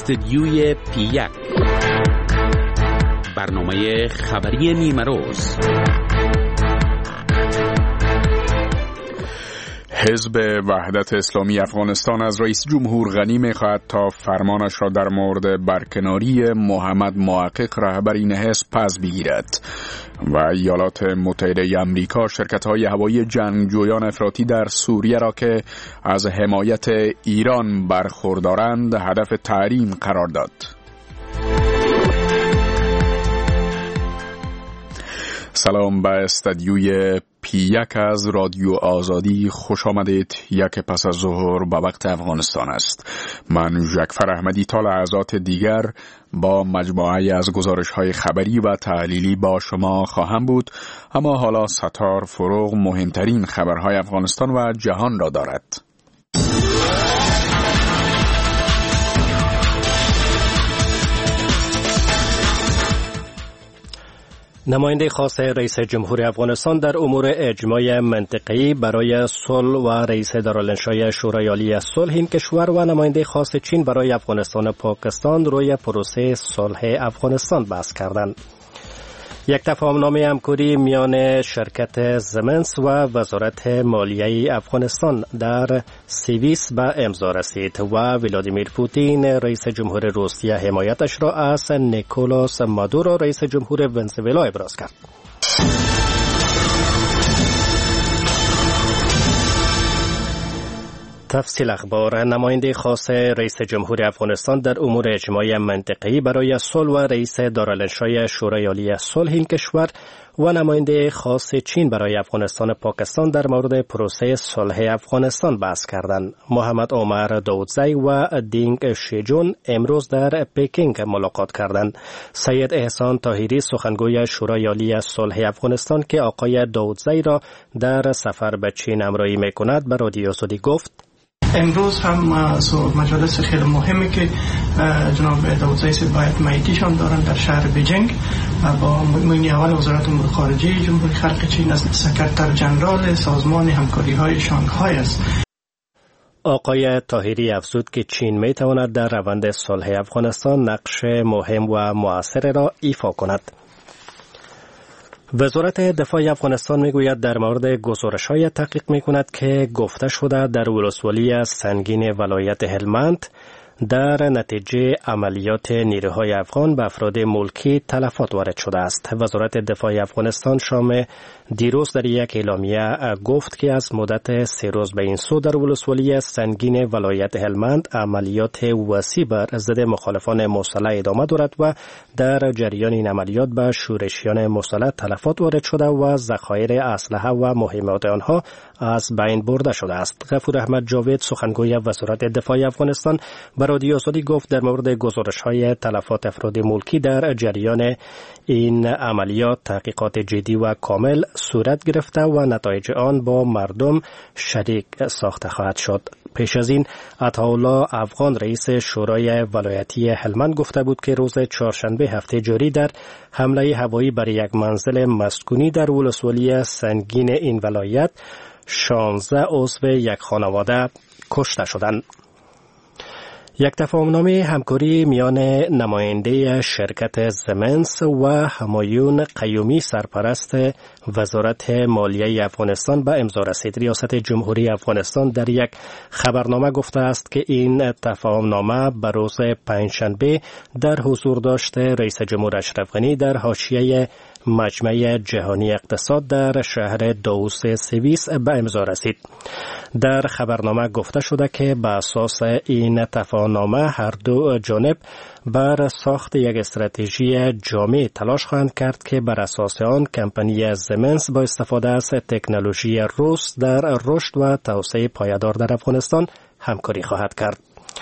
استدیوی پی1 برنامه خبری نیمروز. حزب وحدت اسلامی افغانستان از رئیس جمهور غنی می‌خواهد تا فرمانش را در مورد برکناری محمد محقق رهبر این حزب پس بگیرد و ایالات متحده آمریکا شرکت‌های هوایی جنگجویان افراطی در سوریه را که از حمایت ایران برخوردارند هدف تحریم قرار داد. سلام به استدیوی پی1 از رادیو آزادی خوش آمدید. یک پس از ظهر به وقت افغانستان است. من جعفر احمدی تا لحظات دیگر با مجموعه از گزارش‌های خبری و تحلیلی با شما خواهم بود، اما حالا ستار فروغ مهمترین خبرهای افغانستان و جهان را دارد. نماینده خاص رئیس جمهور افغانستان در امور اجماع منطقه‌ای برای صلح و رئیس دارالانشای شورای عالی صلح این کشور و نماینده خاص چین برای افغانستان و پاکستان روی پروسه صلح افغانستان بحث کردند. یک تفاهمنامه همکاری میان شرکت زمنس و وزارت مالیه افغانستان در سوئیس به امضا رسید و ولادیمیر پوتین رئیس جمهور روسیه حمایتش را از نیکولاس مادورو رئیس جمهور ونزوئلا ابراز کرد. تفصیل اخبار. نماینده خاص رئیس جمهور افغانستان در امور اجماع منطقه‌ای برای صلح و رئیس دارالانشای شورای عالی صلح این کشور و نماینده خاص چین برای افغانستان و پاکستان در مورد پروسه صلح افغانستان بحث کردند. محمد عمر داودزی و دینگ شیجون امروز در پکینگ ملاقات کردند. سید احسان طاهری سخنگوی شورای عالی صلح افغانستان که آقای داودزی را در سفر به چین همراهی می‌کند به رادیو آزادی گفت: امروز هم مجالس خیلی مهمی که جناب داودزی باید معیتیشان دارن در شهر بیجینگ با معین اول وزارت امور خارجه جمهوری خلق چین از سکرتر جنرال سازمان همکاری های شانگهای است. آقای طاهری افزود که چین می تواند در روند صلح افغانستان نقش مهم و مؤثر را ایفا کند. وزارت دفاع افغانستان میگوید در مورد گزارش‌های تحقیق می‌کند که گفته شده در ولسوالی سنگین ولایت هلمند در نتیجه عملیات نیروهای افغان به افراد ملکی تلفات وارد شده است. وزارت دفاع افغانستان شام دیروز در یک اعلامیه گفت که از مدت 3 روز به این سو در ولسوالی سنگین ولایت هلمند عملیات وسیع بر ضد مخالفان مسلح ادامه دارد و در جریان این عملیات به شورشیان مسلح تلفات وارد شده و ذخایر اسلحه و مهمات آنها از بین برده شده است. غفور احمد جاوید سخنگوی وزارت دفاع افغانستان به رادیو آزادی گفت در مورد گزارش‌های تلفات افراد ملکی در جریان این عملیات تحقیقات جدی و کامل صورت گرفته و نتایج آن با مردم شریک ساخته خواهد شد. پیش از این عطاالله افغان رئیس شورای ولایتی هلمند گفته بود که روز چهارشنبه هفته جاری در حمله هوایی بر یک منزل مسکونی در ولسوالی سنگین این ولایت 16 عضو یک خانواده کشته شدند. یک تفاهمنامه همکاری میان نماینده شرکت زمنس و همایون قیومی سرپرست وزارت مالیه افغانستان به امضا رسید. ریاست جمهوری افغانستان در یک خبرنامه گفته است که این تفاهمنامه به روز پنجشنبه در حضور داشت رئیس جمهور اشرف غنی در حاشیه مجمع جهانی اقتصاد در شهر داووس سوئیس به امضا رسید. در خبرنامه گفته شده که به اساس این تفاهمنامه هر دو جانب بر ساخت یک استراتژی جامع تلاش خواهند کرد که بر اساس آن کمپانی زمنس با استفاده از تکنولوژی روس در رشد و توسعه پایدار در افغانستان همکاری خواهد کرد.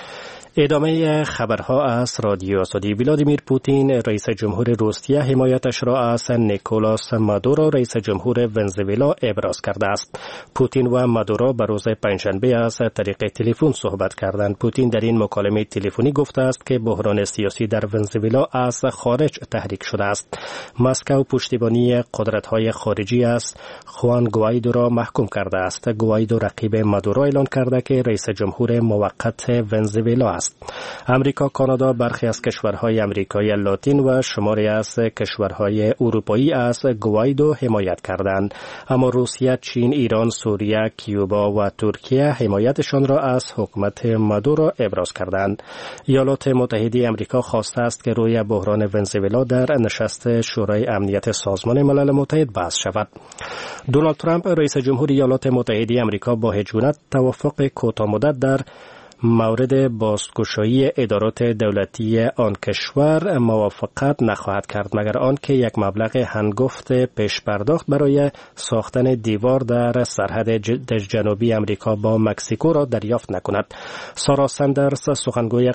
ادامه خبرها از رادیو آزادی. ولادیمیر پوتین رئیس جمهور روسیه حمایتش را از نیکولاس مادورو رئیس جمهور ونزوئلا ابراز کرده است. پوتین و مادورو به روز پنجشنبه از طریق تلفن صحبت کردند. پوتین در این مکالمه تلفنی گفته است که بحران سیاسی در ونزوئلا از خارج تحریک شده است. مسکو پشتیبانی قدرت‌های خارجی از خوان گوایدو را محکوم کرده است. گوایدو رقیب مادورو اعلان کرده که رئیس جمهور موقت ونزوئلا است. است. امریکا، کانادا، برخی از کشورهای آمریکای لاتین و شماری از کشورهای اروپایی از گوایدو حمایت کردند، اما روسیه، چین، ایران، سوریه، کیوبا و ترکیه حمایتشان را از حکومت مادورو ابراز کردند. ایالات متحده آمریکا خواسته است که روی بحران ونزوئلا در نشست شورای امنیت سازمان ملل متحد بحث شود. دونالد ترامپ رئیس جمهور ایالات متحده آمریکا با هیچگونه توافق کوتاه‌مدت در مورد بازگشایی ادارات دولتی آن کشور موافقت نخواهد کرد مگر آنکه یک مبلغ هنگفت پیش پرداخت برای ساختن دیوار در سرحد جنوبی آمریکا با مکزیکو را دریافت نکند. سارا سندرز سخنگوی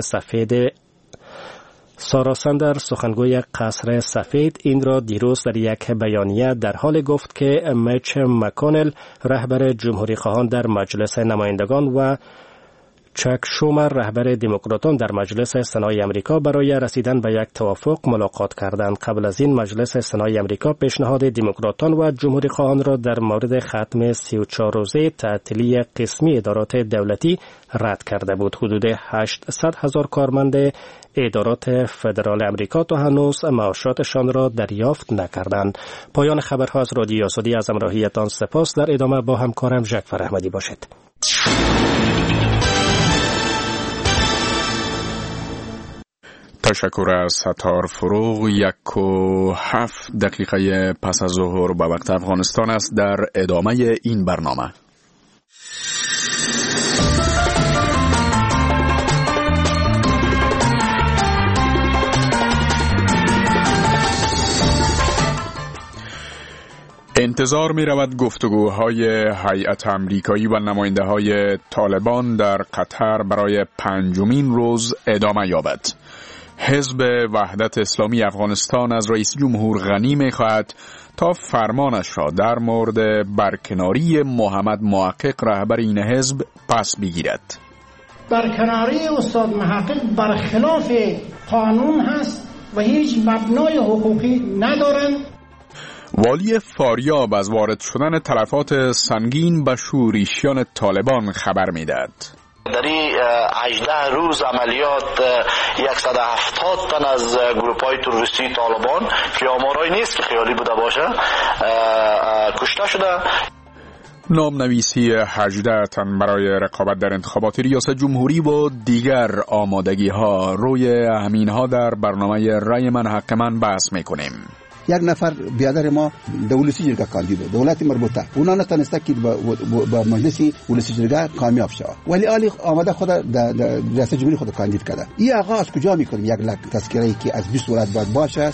قصر سفید این را دیروز در یک بیانیه در حال گفت که میچ مکونل رهبر جمهوری خواهان در مجلس نمایندگان و چک شومر رهبر دموکراتان در مجلس سنای آمریکا برای رسیدن به یک توافق ملاقات کردند. قبل از این مجلس سنای آمریکا پیشنهاد دموکراتان و جمهوری خواهان را در مورد ختم 34 روزه تعطیلی قسمی ادارات دولتی رد کرده بود. حدود 800,000 کارمند ادارات فدرال آمریکا تا هنوز معاشاتشان را دریافت نکردند. پایان خبرها از رادیو آزادی. از همراهیتان سپاس. در ادامه با همکارم ژکفر احمدی باشید. تشکر از ستار فروغ. 1:07 پس از ظهر به وقت افغانستان است. در ادامه این برنامه انتظار می رود گفتگوهای هیئت آمریکایی و نماینده های طالبان در قطر برای 5مین روز ادامه یابد. حزب وحدت اسلامی افغانستان از رئیس جمهور غنی می خواهد تا فرمانش را در مورد برکناری محمد محقق رهبر این حزب پس بگیرد. برکناری استاد محقق برخلاف قانون هست و هیچ مبنای حقوقی ندارند. والی فاریاب از وارد شدن تلفات سنگین به شورشیان طالبان خبر می‌دهد. در این 18 روز عملیات 170 تن از گروپ‌های تروریستی طالبان که آمارایی نیست که خیالی بوده باشه کشته شده. نامنویسی 18 تن برای رقابت در انتخابات ریاست جمهوری و دیگر آمادگی‌ها روی همین‌ها در برنامه رای من حق من بحث می‌کنیم. یک نفر بیادر ما دولتی جرگه کاندید دولت مربوطه اونا نتونسته که با مجلس ولسی جرگه کامیاب شود ولی عالی آماده خود در ریاست جمهوری خود کاندید کرده. این آقا از کجا میکنیم؟ 1 لک تذکره‌ای که از 20 ولایت باید باشه.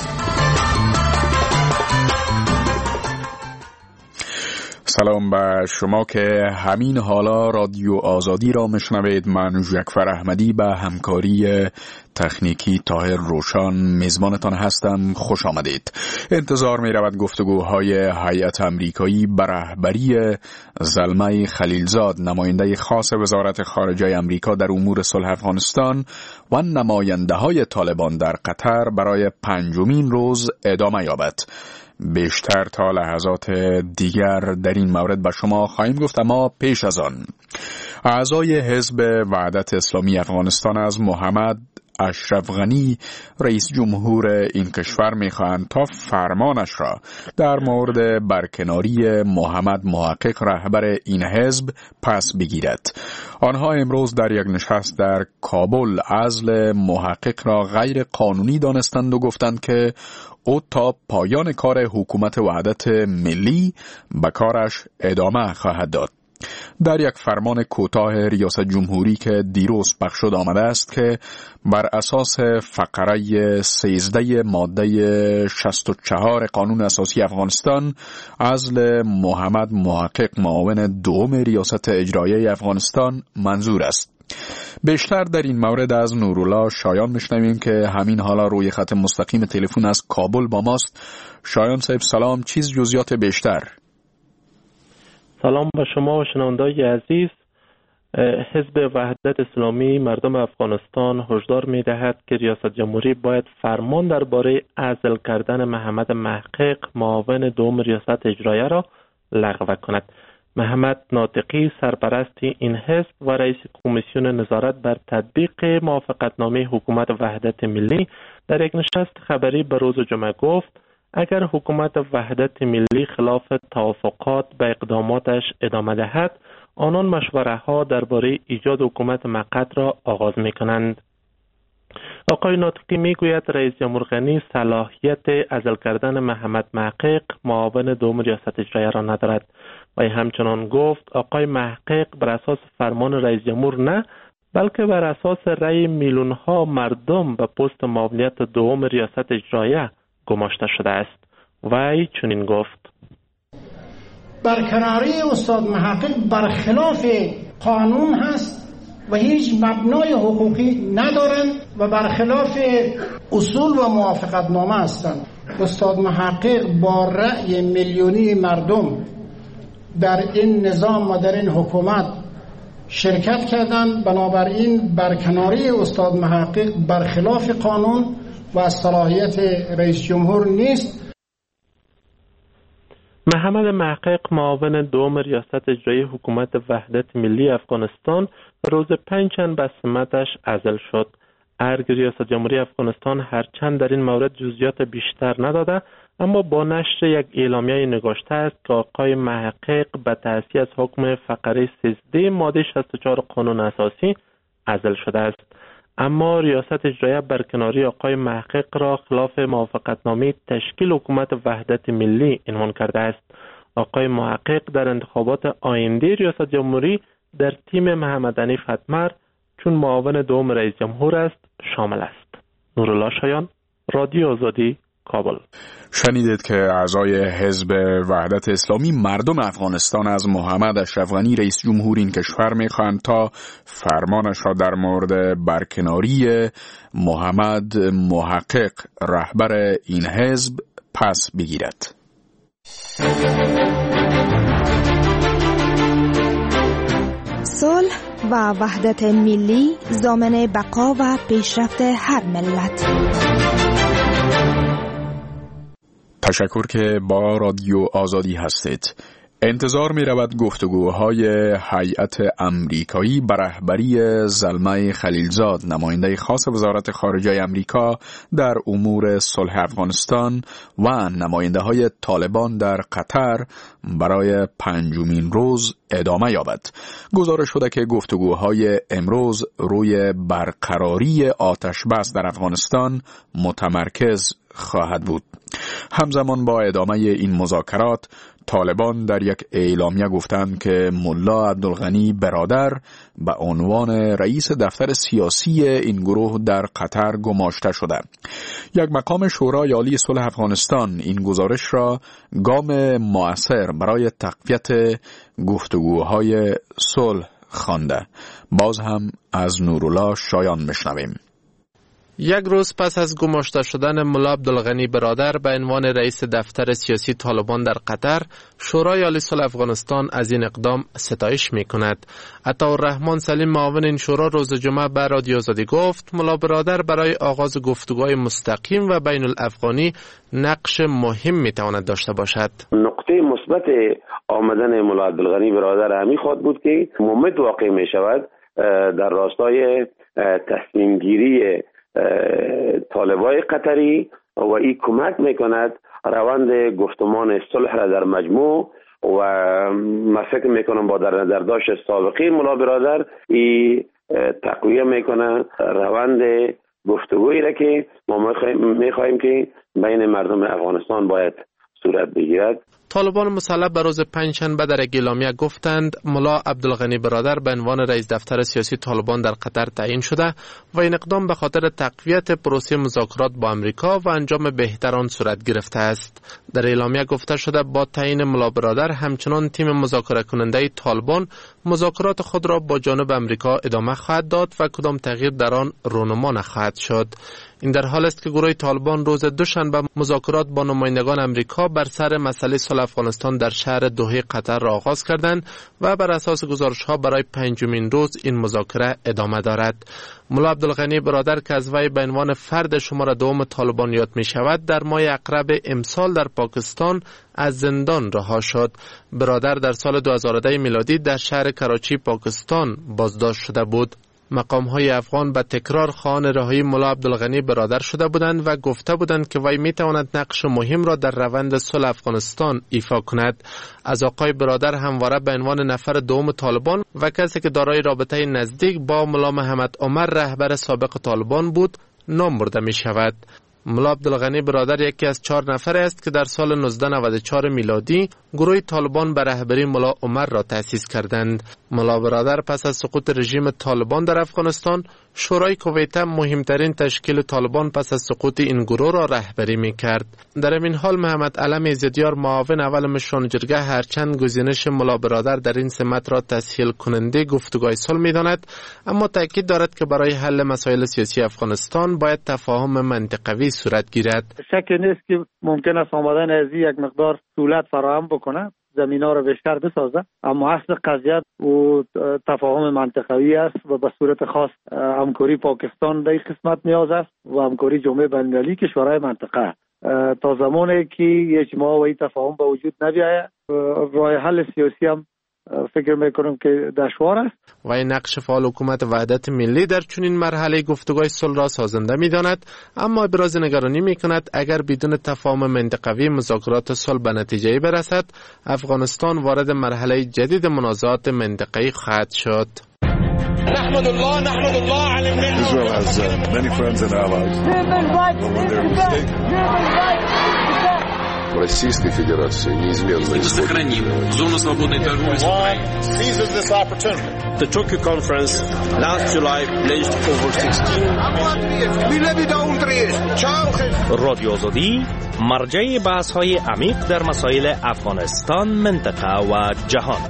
سلام به شما که همین حالا رادیو آزادی را میشنوید. من ژکفر احمدی به همکاری تکنیکی طاهر روشان میزبانتان هستم. خوش آمدید. انتظار می رود گفتگوهای هیئت آمریکایی به رهبری زلمه خلیلزاد نماینده خاص وزارت خارجه آمریکا در امور صلح افغانستان و نماینده های طالبان در قطر برای 5مین روز ادامه یابد. بیشتر تا لحظات دیگر در این مورد به شما خواهیم گفت، اما پیش از آن اعضای حزب وحدت اسلامی افغانستان از محمد اشرف غنی رئیس جمهور این کشور می‌خواهند تا فرمانش را در مورد برکناری محمد محقق رهبر این حزب پس بگیرد. آنها امروز در یک نشست در کابل عزل محقق را غیر قانونی دانستند و گفتند که او تا پایان کار حکومت وحدت ملی به کارش ادامه خواهد داد. در یک فرمان کوتاه ریاست جمهوری که دیروز پخش شد آمده است که بر اساس فقره 13 ماده 64 قانون اساسی افغانستان عزل محمد محقق معاون دوم ریاست اجرایی افغانستان منظور است. بیشتر در این مورد از نورالله شایان میشنویم که همین حالا روی خط مستقیم تلفن از کابل با ماست. شایان صاحب سلام، چیز جزئیات بیشتر؟ سلام به شما و شنوندگان عزیز. حزب وحدت اسلامی مردم افغانستان هشدار می‌دهد که ریاست جمهوری باید فرمان درباره عزل کردن محمد محقق معاون دوم ریاست اجرایی را لغو کند. محمد ناطقی سرپرست این حزب و رئیس کمیسیون نظارت بر تطبیق موافقتنامه حکومت وحدت ملی در یک نشست خبری به روز جمعه گفت اگر حکومت وحدت ملی خلاف توافقات به اقداماتش ادامه دهد، آنان مشوره ها درباره ایجاد حکومت موقت را آغاز می کنند. آقای ناطقی می گوید رئیس جمهور غنی صلاحیت عزل کردن محمد محقق معاون دوم ریاست اجراییه را ندارد و همچنان گفت آقای محقق بر اساس فرمان رئیس جمهور نه، بلکه بر اساس رأی میلیون ها مردم به پست معاونیت دوم ریاست اجراییه گماشته شده است. وی چنین گفت: برکناری استاد محقق برخلاف قانون هست و هیچ مبنای حقوقی ندارند و برخلاف اصول و موافقتنامه هستند. استاد محقق با رأی میلیونی مردم در این نظام و در این حکومت شرکت کردند، بنابراین برکناری استاد محقق برخلاف قانون و از صلاحیت رئیس جمهور نیست. محمد محقق معاون دوم ریاست اجرایی حکومت وحدت ملی افغانستان روز پنجشنبه به سمتش عزل شد. ارگ ریاست جمهوری افغانستان هرچند در این مورد جزئیات بیشتر نداده، اما با نشر یک اعلامیه نگاشته است که آقای محقق به تأسیس از حکم فقره 13 ماده 64 قانون اساسی عزل شده است. اما ریاست اجراییه برکناری آقای محقق را خلاف موافقتنامه تشکیل حکومت وحدت ملی عنوان کرده است. آقای محقق در انتخابات آینده ریاست جمهوری در تیم محمد حنیف اتمر چون معاون دوم رئیس جمهور است شامل است. نورالله شایان، رادیو آزادی، کابل. شنیدید که اعضای حزب وحدت اسلامی مردم افغانستان از محمد اشرف غنی رئیس جمهور این کشور میخواهند تا فرمانش را در مورد برکناری محمد محقق رهبر این حزب پس بگیرد. صلح و وحدت ملی ضامن بقا و پیشرفت هر ملت. تشکر که با رادیو آزادی هستید. انتظار می رود گفتگوهای هیئت امریکایی به رهبری زلمه خلیلزاد نماینده خاص وزارت خارجه امریکا در امور صلح افغانستان و نماینده های طالبان در قطر برای 5مین روز ادامه یابد. گزارش شده که گفتگوهای امروز روی برقراری آتش بس در افغانستان متمرکز خواهد بود. همزمان با ادامه این مذاکرات طالبان در یک اعلامیه گفتند که ملا عبدالغنی برادر به عنوان رئیس دفتر سیاسی این گروه در قطر گماشته شده. یک مقام شورای عالی صلح افغانستان این گزارش را گام مؤثر برای تقویت گفتگوهای صلح خوانده. باز هم از نورالله شایان بشنویم. یک روز پس از گماشته شدن ملا عبدالغنی برادر به عنوان رئیس دفتر سیاسی طالبان در قطر، شورای عالی صلح افغانستان از این اقدام ستایش می کند. عطاالرحمن سلیم معاون این شورا روز جمعه به رادیو آزادی گفت ملا برادر برای آغاز گفتگوهای مستقیم و بین الافغانی نقش مهم می تواند داشته باشد. نقطه مثبت آمدن ملا عبدالغنی برادر همی خواهد بود که مومد واقع می شود در راستای تصمیم گیری طالبای قطری و این کمک میکند روند گفتمان صلح را در مجموع و من فکر میکنم با در نظرداشت سابقه ملا برادر این تقویه میکنه روند گفتگویی را که ما میخواهیم که بین مردم افغانستان باید صورت بگیرد. طالبان مسلح به روز پنجشنبه در یک اعلامیه گفتند ملا عبدالغنی برادر به عنوان رئیس دفتر سیاسی طالبان در قطر تعیین شده و این اقدام به خاطر تقویت پروسه مذاکرات با امریکا و انجام بهتر آن صورت گرفته است. در اعلامیه گفته شده با تعیین ملا برادر همچنان تیم مذاکره کننده طالبان مذاکرات خود را با جانب امریکا ادامه خواهد داد و کدام تغییر در آن رونما نخواهد شد. این در حال است که گروه طالبان روز دوشنبه مذاکرات با نمایندگان امریکا بر سر مسئله صلح صلح افغانستان در شهر دوحه قطر را آغاز کردند و بر اساس گزارش‌ها برای پنجمین روز این مذاکره ادامه دارد. ملا عبدالغنی برادر که از وی به عنوان فرد شماره دوم طالبان یاد می شود، در ماه اقرب امسال در پاکستان از زندان رها شد. برادر در سال 2010 میلادی در شهر کراچی پاکستان بازداشت شده بود. مقام‌های افغان به تکرار خواهان رهایی ملا عبدالغنی برادر شده بودند و گفته بودند که وی می‌تواند نقش مهم را در روند صلح افغانستان ایفا کند. از آقای برادر همواره به عنوان نفر دوم طالبان و کسی که دارای رابطه نزدیک با ملا محمد عمر رهبر سابق طالبان بود نام برده می شود. ملا عبدالغنی برادر یکی از 4 نفر است که در سال 1994 میلادی گروه طالبان به رهبری ملا عمر را تأسیس کردند. ملا برادر پس از سقوط رژیم طالبان در افغانستان، شورای کویت مهمترین تشکیل طالبان پس از سقوط این گروه را رهبری می کرد. در این حال محمد علم ایزدیار معاون اول مشران جرگه هرچند گزینش ملا برادر در این سمت را تسهیل کننده گفتگوی صلح می داند، اما تاکید دارد که برای حل مسائل سیاسی افغانستان باید تفاهم منطقوی صورت گیرد. شک نیست که ممکن است آمدن از یک مقدار سهولت فراهم بکنه، زمینا رو بیشتر بسازه، اما اصل قضیه و تفاهم منطقوی است و به صورت خاص همکاری پاکستان در این قسمت نیاز است و همکاری جامعه بین‌المللی کشورهای منطقه. تا زمانی که اجماع و این تفاهم به وجود نبیاید، راه حل سیاسی هم فکر میکنم که دشوار است. و این نقش فعال حکومت وحدت ملی در چنین مرحله گفتگوی صلح را سازنده می‌داند، اما ابراز نگرانی می‌کند اگر بدون تفاهم منطقوی مذاکرات صلح به نتیجه برسد، افغانستان وارد مرحله جدید منازعات منطقه‌ای خواهد شد. نحمد الله على النعمة. Israel has many friends and allies. Российской Федерации неизменно сохраним зону свободной торговли с Украиной. Seizes this opportunity. The Tokyo conference last July pledged over 16 رادیو آزادی مرجع بحث‌های عمیق در مسائل افغانستان، منطقه و جهان.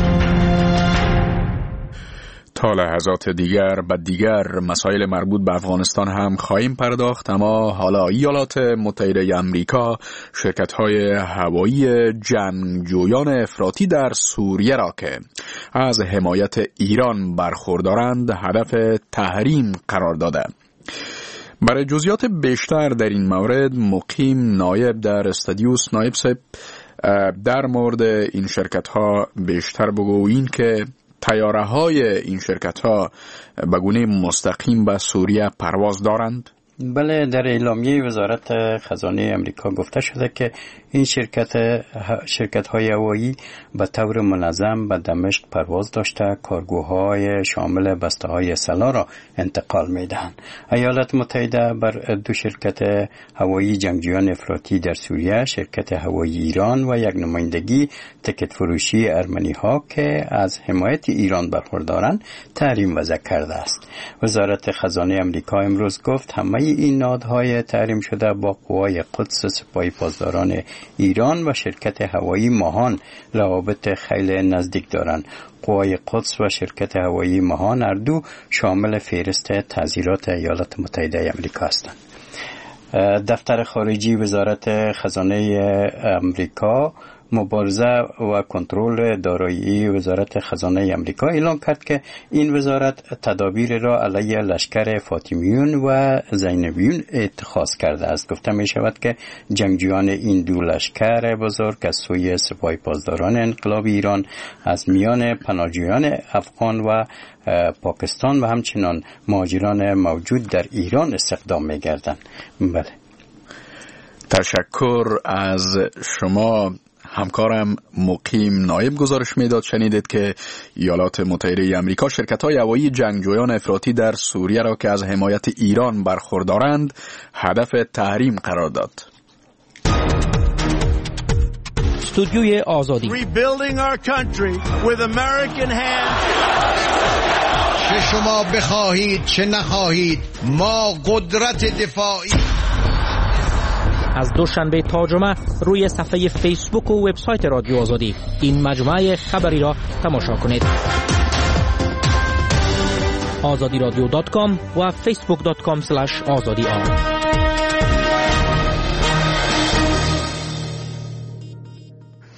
تا لحظات دیگر به دیگر مسائل مربوط به افغانستان هم خواهیم پرداخت، اما حالا ایالات متحده آمریکا شرکت‌های هوایی جنگجویان افراطی در سوریه را که از حمایت ایران برخوردارند هدف تحریم قرار داده. برای جزئیات بیشتر در این مورد مقیم نایب در استادیوس. نایب صاحب، در مورد این شرکت‌ها بیشتر بگو، این که طیاره های این شرکت ها به گونه مستقیم به سوریه پرواز دارند؟ بله، در اعلامیه وزارت خزانه امریکا گفته شده که این شرکت های هوایی به طور منظم به دمشق پرواز داشته کارگوهای شامل بسته های سلاح را انتقال می دهند. ایالات متحده بر 2 شرکت هوایی جنگجویان افراطی در سوریه، شرکت هوایی ایران و یک نمایندگی تکت فروشی ارمنی ها که از حمایت ایران برخوردارند تحریم وضع کرده است. وزارت خزانه امریکا امروز گفت همه این نهادهای تحریم شده با قوای قدس سپاه پاسداران ایران و شرکت هوایی ماهان روابط خیلی نزدیک دارند. قوای قدس و شرکت هوایی ماهان هر دو شامل فهرست تعزیرات ایالات متحده آمریکا هستند. دفتر خارجی وزارت خزانه امریکا مبارزه و کنترل دارایی وزارت خزانه امریکا اعلام کرد که این وزارت تدابیر را علیه لشکر فاطمیون و زینبیون اتخاذ کرده است. گفته می شود که جنگجویان این 2 لشکر بزرگ از سوی سپاه پاسداران انقلاب ایران از میان پناهجویان افغان و پاکستان و همچنان مهاجران موجود در ایران استخدام می گردند. بله، تشکر از شما. همکارم مقیم نایب گزارش میداد. شنیدید که ایالات متحده آمریکا شرکت‌های هوایی جنگجویان افراطی در سوریه را که از حمایت ایران برخوردارند هدف تحریم قرار داد. استودیوی آزادی. Rebuilding our country with American hands. چه شما بخواهید چه نخواهید ما قدرت دفاعی. از دوشنبه تا جمعه روی صفحه فیسبوک و وبسایت رادیو آزادی این مجموعه خبری را تماشا کنید. azadiradio.com و facebook.com/azadi.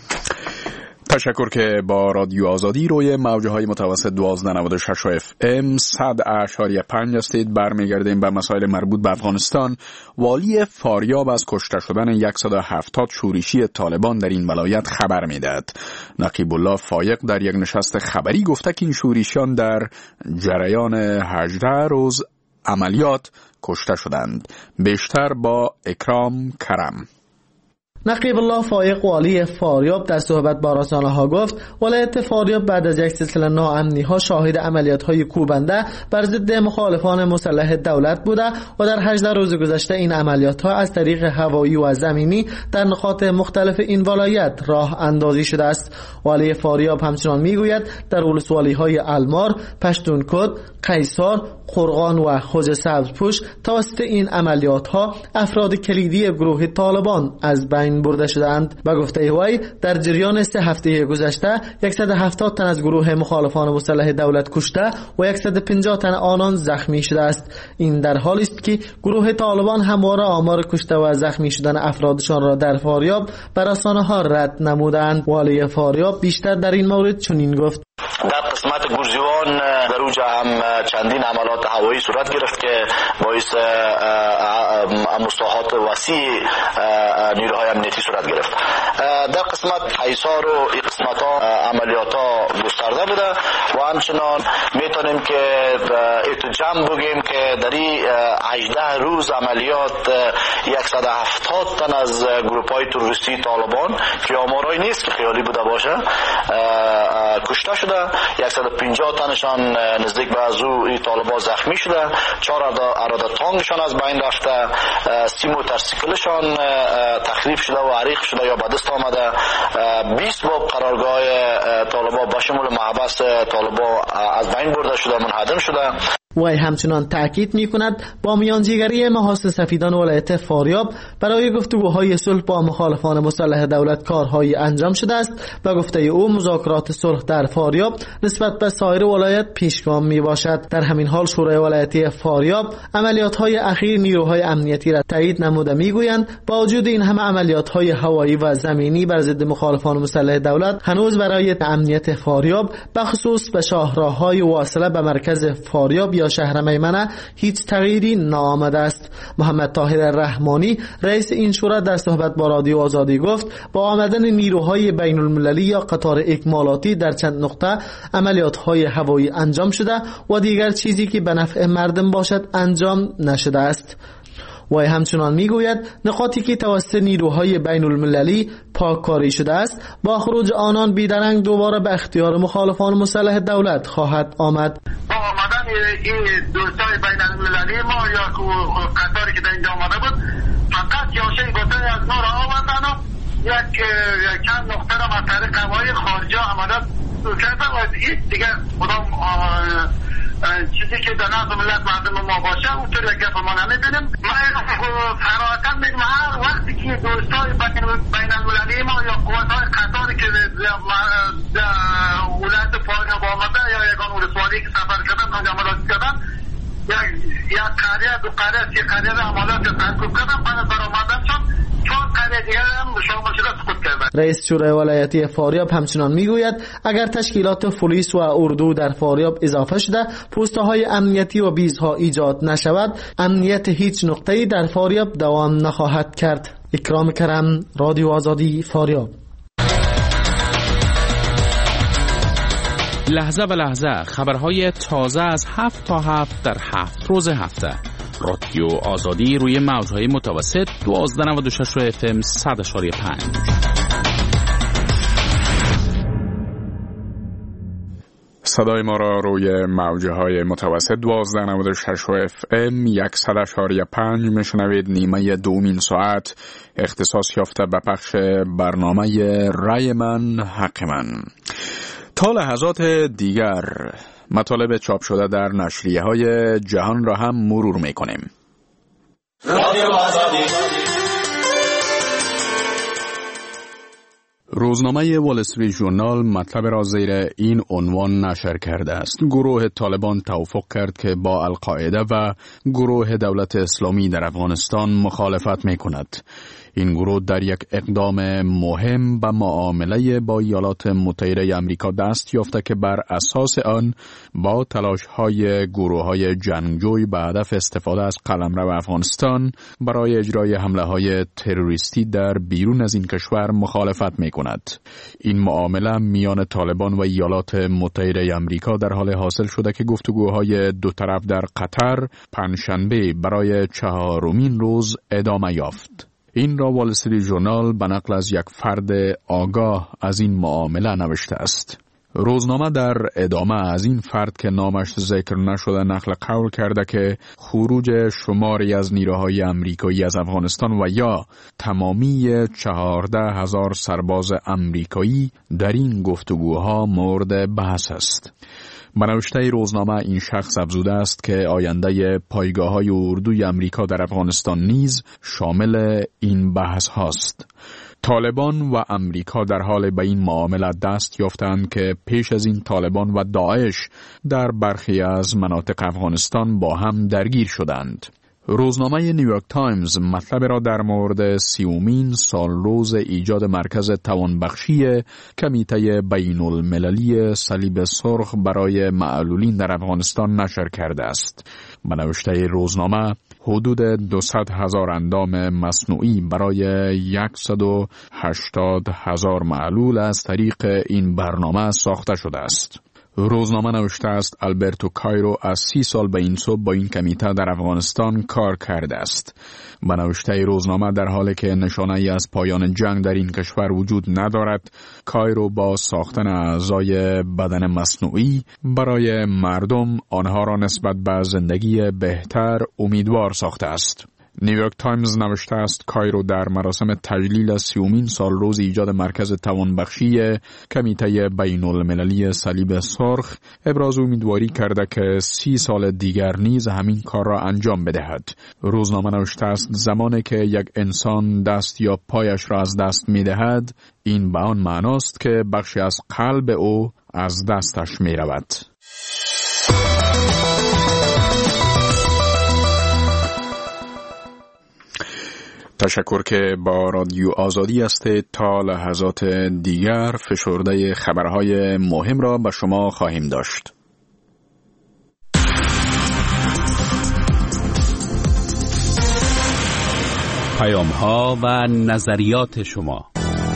تشکر که با رادیو آزادی روی موجه های متوسط 1296 FM 100.5 هستید. برمیگردیم به مسائل مربوط به افغانستان. والی فاریاب از کشته شدن 170 شورشی طالبان در این ولایت خبر میدهد. نقیب الله فایق در یک نشست خبری گفته که این شورشیان در جریان 18 روز عملیات کشته شدند. بیشتر با اکرام کرم. نقیب الله فایق والی فاریاب در صحبت با رسانه‌ها گفت ولایت فاریاب بعد از یک سلسله ناامنی‌ها شاهد عملیات‌های کوبنده بر ضد مخالفان مسلح دولت بوده و در 18 روز گذشته این عملیات‌ها از طریق هوایی و زمینی در نقاط مختلف این ولایت راه اندازی شده است. والی فاریاب همچنان می‌گوید در ولسوالی‌های المار، پشتونکد، قیصار، قرغان و خوج سبزپوش توسط این عملیات‌ها افراد کلیدی گروه طالبان از بین برده شدند. به گفته وی در جریان 3 هفته گذشته 170 تن از گروه مخالفان مسلح دولت کشته و 150 تن آنان زخمی شده است. این در حالی است که گروه طالبان همواره آمار کشته و زخمی شدن افرادشان را در فاریاب بر رسانه‌ها رد نمودند. والی فاریاب بیشتر در این مورد چنین گفت: در قسمت گورزیوان در اوجا هم چندین عملات هوایی صورت گرفت که باعث مصاحات وسیع نیروهای امنیتی صورت گرفت. در قسمت حیصار و این قسمت ها عملیات ها گسترده بوده و همچنان میتونیم که اتجام بگیم که در این 18 روز عملیات 170 تن از گروپ های تروریستی طالبان که آمارایی نیست که خیالی بوده باشه کشته شده. 150 تنشان نزدیک به از این طالبان زخمی شده. 4 اراده تانگشان از بین رفته. 30 موتورسیکلشان تخریب شده و عریق شده یا به دست آمده. 20 باب قرارگاه طالبان با شمول محبس طالبان از بین برده شده، منهدم شده. وی همچنان تأکید می کند با میانجیگری محاصره سفیدان ولایت فاریاب برای گفتگوهای صلح با مخالفان مسلح دولت کارهایی انجام شده است. و گفته او مذاکرات صلح در فاریاب نسبت به سایر ولایت پیشگام می باشد. در همین حال شورای ولایتی فاریاب عملیات‌های اخیر نیروهای امنیتی را تایید نموده می گویند با وجود این همه عملیات‌های هوایی و زمینی بر ضد مخالفان مسلح دولت هنوز برای امنیت فاریاب بخصوص به شاهراه‌های واصله به مرکز فاریاب یا شهر میمنه هیچ تغییری نآمده است. محمد طاهر رحمانی رئیس این شورا در صحبت با رادیو آزادی گفت با آمدن نیروهای بین المللی یا قطار اکمالاتی در چند نقطه عملیات‌های هوایی انجام شده و دیگر چیزی که به نفع مردم باشد انجام نشده است. و همچنان میگوید نقاطی که توسط نیروهای بین المللی پاککاری شده است با خروج آنان بیدرنگ دوباره به اختیار مخالفان مسلح دولت خواهد آمد. با آمدن این دوستای بین المللی ما یا قطاری که در اینجا آمده بود فقط یاشه گوته از ما را آوردن و یک چند نقطه را از طریق هوای خارجی آمده کردن و هیچ دیگه کدام چیزی که در نظر ملت مردم ما باشه اونطور یک گفت ما نمیبینیم. ما فراحتا میگم هر وقتی که دوستای بین المللی ما یا قوتهای قطاری که ولایت فاریاب آمده یا یکان ولسوالی که سفر کردن تا عملیات کردن یک قریه دو قریه سی قریه عملیات ترکیب کردن بعد برآمدن شد چون قریه دیگر هم شامل شده سقوط کردن. رئیس شورای ولایتی فاریاب همچنان میگوید اگر تشکیلات پلیس و اردو در فاریاب اضافه شده پوسته‌های امنیتی و بیزها ایجاد نشود امنیت هیچ نقطه‌ای در فاریاب دوام نخواهد کرد. اکرام کرم، رادیو آزادی، فاریاب. لحظه و لحظه خبرهای تازه از 7 تا 7 در 7 روز هفته. رادیو آزادی روی موجهای متوسط 1296 FM 100.5. صدای ما را روی موجهای متوسط 1296 FM 100.5 میشنوید. نیمه دومین ساعت اختصاص یافته به پخش برنامه رای من حق من. تا لحظات دیگر مطالب چاپ شده در نشریه‌های جهان را هم مرور می‌کنیم. روزنامه وال استریت ژورنال مطلب را زیر این عنوان نشر کرده است: گروه طالبان توافق کرد که با القاعده و گروه دولت اسلامی در افغانستان مخالفت می‌کند. این گروه در یک اقدام مهم به معامله با ایالات متحده آمریکا دست یافته که بر اساس آن با تلاش‌های گروه‌های جنگجوی به هدف استفاده از قلمرو افغانستان برای اجرای حمله‌های تروریستی در بیرون از این کشور مخالفت می‌کند. این معامله میان طالبان و ایالات متحده آمریکا در حال حاصل شده که گفتگوهای دو طرف در قطر پنجشنبه برای 4مین روز ادامه یافت. این را وال استریت ژورنال به نقل از یک فرد آگاه از این معامله نوشته است. روزنامه در ادامه از این فرد که نامش ذکر نشده نقل قول کرده که خروج شماری از نیروهای آمریکایی از افغانستان و یا تمامی 14,000 سرباز آمریکایی در این گفتگوها مورد بحث است. به نوشته روزنامه این شخص افزوده است که آینده پایگاه‌های اردوی آمریکا در افغانستان نیز شامل این بحث هاست. طالبان و آمریکا در حال به این معامله دست یافتند که پیش از این طالبان و داعش در برخی از مناطق افغانستان با هم درگیر شدند. روزنامه نیویورک تایمز مطلب را در مورد 30مین سالروز ایجاد مرکز توانبخشی کمیته بین المللی صلیب سرخ برای معلولین در افغانستان نشر کرده است. به نوشته روزنامه حدود 200,000 اندام مصنوعی برای 180,000 معلول از طریق این برنامه ساخته شده است. روزنامه نوشته است آلبرتو کایرو از 30 سال به این سو با این کمیته در افغانستان کار کرده است. به نوشته روزنامه در حالی که نشانه‌ای از پایان جنگ در این کشور وجود ندارد، کایرو با ساختن اعضای بدن مصنوعی برای مردم آنها را نسبت به زندگی بهتر امیدوار ساخته است. نیویورک تایمز نوشته است کایرو در مراسم تجلیل 30مین سالروز ایجاد مرکز توانبخشی کمیته بین المللی صلیب سرخ ابراز امیدواری کرده که 30 سال دیگر نیز همین کار را انجام بدهد. روزنامه نوشته است زمانی که یک انسان دست یا پایش را از دست می دهد، این به آن معناست که بخشی از قلب او از دستش می رود. تشکر که با رادیو آزادی هستید. تا لحظات دیگر فشرده خبرهای مهم را به شما خواهیم داشت. پیام‌ها و نظریات شما.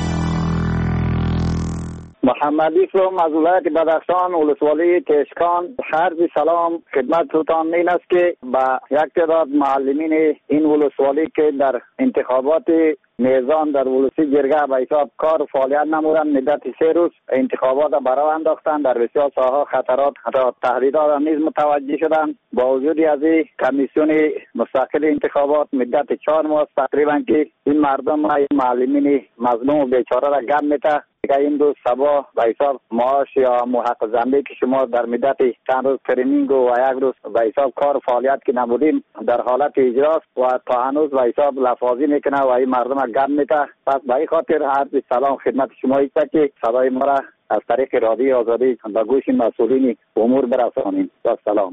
محمدی فرم از ولایت بدخشان ولسوالی کشکان عرض سلام خدمتتان این است که با یک تعداد معلمین این ولسوالی که در انتخابات میزان در ولسی جرگه به حساب کار فعالیت نمودند، مدت 3 روز انتخابات برای انداختند. در بسیار ساحات خطرات حتی تهدیدات نیز متوجه شدند. با وجود از این کمیسیون مستقل انتخابات مدت 4 ماه تقریبا که این مردم معلمین مظلوم و بیچاره را گم میته که این روز صبح به حساب معاش یا محق زنبه که شما در مدت چند روز ترینینگ و یک روز به حساب کار فعالیت که نبودیم در حالت اجراست و تا هنوز به حساب لفاظی میکنه و این مردم گم میته. پس به این خاطر عرض سلام خدمت شما است که صدای ما را از طریق رادیو آزادی به گوش مسئولین امور برسانیم. سلام.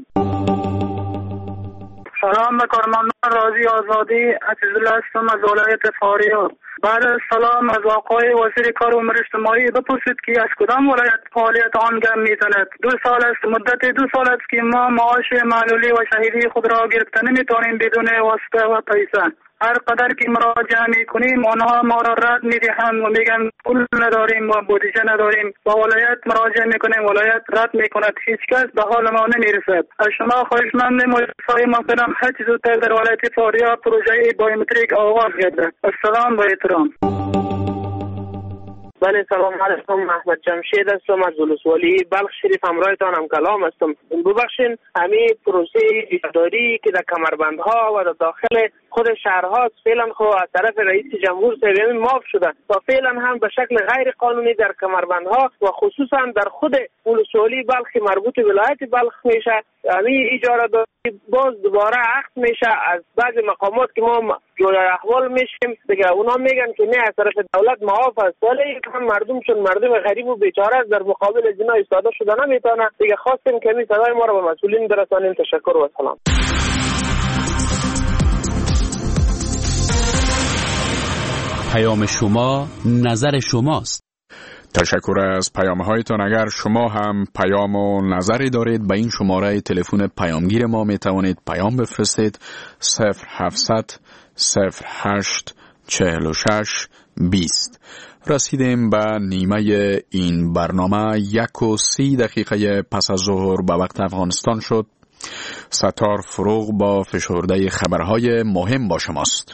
سلام به کارمندان رادیو آزادی، عزیزالله هستم از ولایت فاریاب. بعد از سلام از آقای وزیر کار و امور اجتماعی بپرسید که از کدام ولایت فعالیت آن گم میزند. 2 سال است، مدت 2 سال است که ما معاش معلولی و شهیدی خود را گرفته نمیتونیم بدون واسطه و پیسه. هر قدر که مراجعه میکنیم آنها ما را رد میدهند و میگن پول نداریم و بودجه نداریم. با ولایت مراجعه میکنیم، ولایت رد میکند، هیچ کس به حال ما نمیرسد. از شما خواهشمندیم مجلس‌های محترم هر چه زودتر در ولایت فاریاب پروژه بایومتریک آغاز گردد. السلام و احترام. بله سلام علیکم، محمد جمشید هستم از ولسوالی بلخ شریف، همراهتان هم کلام هستم. ببخشین همین پروسه اداری که در کمربندها و در داخل خود شهرها فعلا خو از طرف رئیس جمهور سویمی معاف شده و فعلا هم به شکل غیر قانونی در کمربندها و خصوصا در خود ولسوالی بلخ مربوط به ولایت بلخ میشه. همین اجاره داری باز دوباره عقد میشه از بعضی مقامات که ما جوی احوال میشیم دیگه اونا میگن که نه از طرف دولت معاف است، ولی هم مردم چون مردم غریب و بیچاره در مقابل از اینا ایستاده شده نمیتونه. دیگه خواستیم که صدای ما رو به مسئولین برسانیم. تشکر و سلام. پیام شما نظر شماست. تشکر از پیام‌هایتان. اگر شما هم پیام و نظری دارید به این شماره تلفن پیامگیر ما می توانید پیام بفرستید 0700 08 46 20. رسیدیم به نیمه این برنامه. 1:30 پس از ظهر به وقت افغانستان شد. ستار فروغ با فشرده خبرهای مهم با شماست.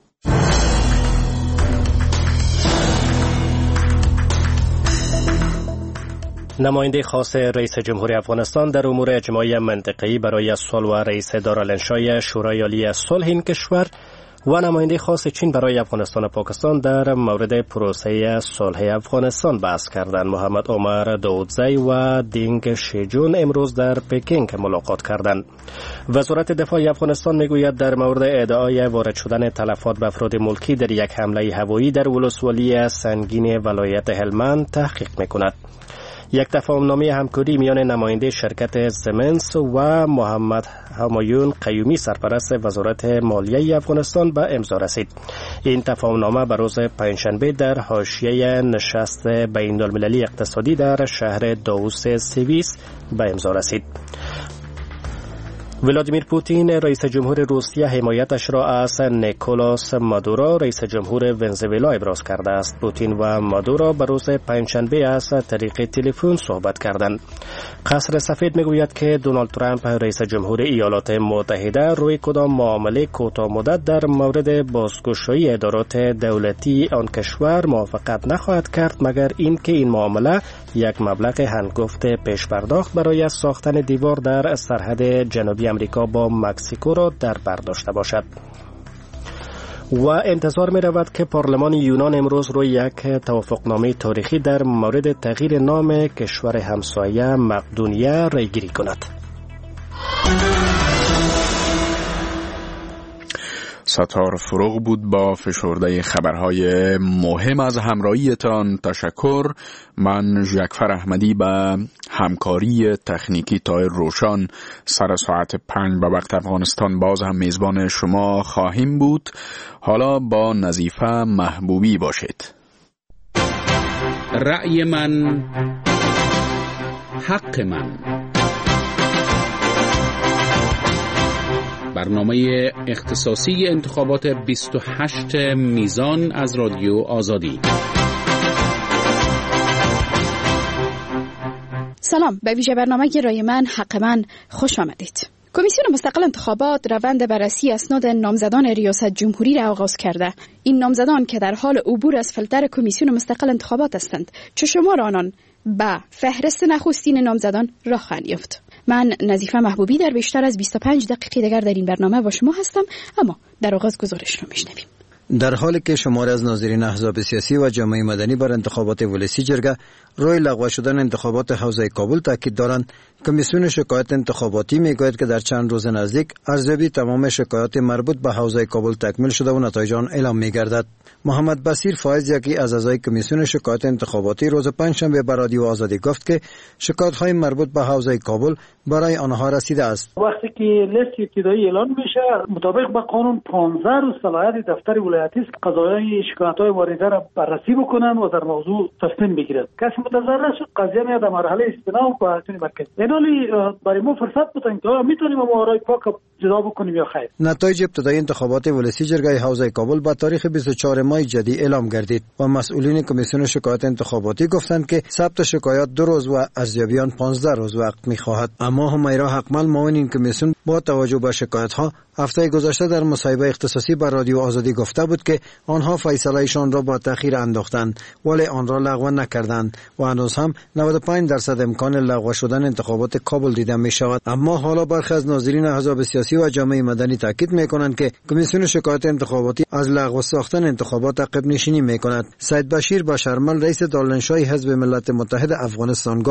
نماینده خاص رئیس جمهوری افغانستان در امور اجتماعی منطقه‌ای برای صلح و رئیس دارالانشای شورای عالی صلح این کشور و نماینده خاص چین برای افغانستان و پاکستان در مورد پروسه صلح افغانستان بحث کردند. محمد عمر داودزی و دینگ شیجون امروز در پکینگ ملاقات کردند. وزارت دفاع افغانستان میگوید در مورد ادعای وارد شدن تلفات به افراد ملکی در یک حمله هوایی در ولسوالی سنگین ولایت هلمند تحقیق میکند. یک تفاهمنامه همکاری میان نماینده شرکت سیمنس و محمد همایون قیومی سرپرست وزارت مالیه افغانستان به امضا رسید. این تفاهمنامه به روز پنجشنبه در حاشیه نشست بین‌المللی اقتصادی در شهر داووس سوئیس به امضا رسید. ولادیمیر پوتین رئیس جمهور روسیه حمایتش را از نیکولاس مادورو رئیس جمهور ونزوئلا ابراز کرده است. پوتین و مادورو به روز پنجشنبه از طریق تلفن صحبت کردند. قصر سفید میگوید که دونالد ترامپ رئیس جمهور ایالات متحده روی کدام معامله کوتاه مدت در مورد بازگشایی ادارات دولتی آن کشور موافقت نخواهد کرد مگر اینکه این معامله یک مبلغ هنگفت پیش پرداخت برای ساختن دیوار در سرحد جنوبی امریکا با مکزیکو را در بر داشته باشد. و انتظار می رود که پارلمان یونان امروز روی یک توافقنامه تاریخی در مورد تغییر نام کشور همسایه مقدونیه رایگیری کند. ستار فروغ بود با فشرده خبرهای مهم. از همراهیتان تشکر. من ژکفر احمدی به همکاری تکنیکی تایر روشان سر ساعت 5 به وقت افغانستان باز هم میزبان شما خواهیم بود. حالا با نظیفه محبوبی باشید. رأی من حق من. برنامه اختصاصی انتخابات 28 میزان از رادیو آزادی. سلام، به ویژه برنامه رای من حق من خوش آمدید. کمیسیون مستقل انتخابات روند بررسی اسناد نامزدان ریاست جمهوری را آغاز کرده. این نامزدان که در حال عبور از فیلتر کمیسیون مستقل انتخابات هستند، چه شمار آنان به فهرست نخستین نامزدان راه خواهند یافت. من نظیفه محبوبی در بیشتر از 25 دقیقه دیگر در این برنامه با شما هستم، اما در آغاز گزارش رو میشنویم. در حالی که شماری از ناظرین احزاب سیاسی و جامعه مدنی بر انتخابات ولسی جرگه روی لغو شدن انتخابات حوزه کابل تاکید دارند، کمیسیون شکایت انتخاباتی میگوید که در چند روز نزدیک ارزیابی تمام شکایات مربوط به حوزه کابل تکمیل شده و نتایج آن اعلام میگردد. محمد بصیر فایز، یکی از اعضای کمیسیون شکایت انتخاباتی، روز پنجشنبه به رادیو آزادی گفت که شکایت‌های مربوط به حوزه کابل برای آنها رسیده است. وقتی که لیست ابتدایی اعلان میشه، مطابق با قانون 15 روز صلاحیت دفتر ولایتی است قضایای شکایت‌های وارده را بررسی بکنن و در موضوع تصمیم بگیرند. کسی متضرر شد، قضیه میاد در مرحله استئناف و پایتون مرکزی. اینالی برای ما فرصت بدن که میتونیم ما رای پاک جدا بکنیم یا خیر. نتایج ابتدایی انتخابات ولسی جرگه حوزه کابل با تاریخ 24 ماه جدی اعلام گردید و مسئولین کمیسیون شکایت انتخاباتی گفتند که ثبت شکایات 2 روز و ارزیابی آن 15 روز وقت می‌خواهد. اما همیرا حقمل، معاون این کمیسیون، با توجه به شکایت‌ها هفته گذشته در مصاحبه اختصاصی با رادیو آزادی گفته بود که آنها فیصله‌شان را با تأخیر انداختند ولی آن را لغو نکردند و هنوز هم 95% امکان لغو شدن انتخابات کابل دیده می شود. اما حالا برخی از ناظرین احزاب سیاسی و جامعه مدنی تاکید می کنند که کمیسیون شکایت انتخاباتی از لغو ساختن انتخابات عقب نشینی می کند. سید بشیر بشرمل، رئیس دارالانشای حزب ملت متحد افغانستان، گفت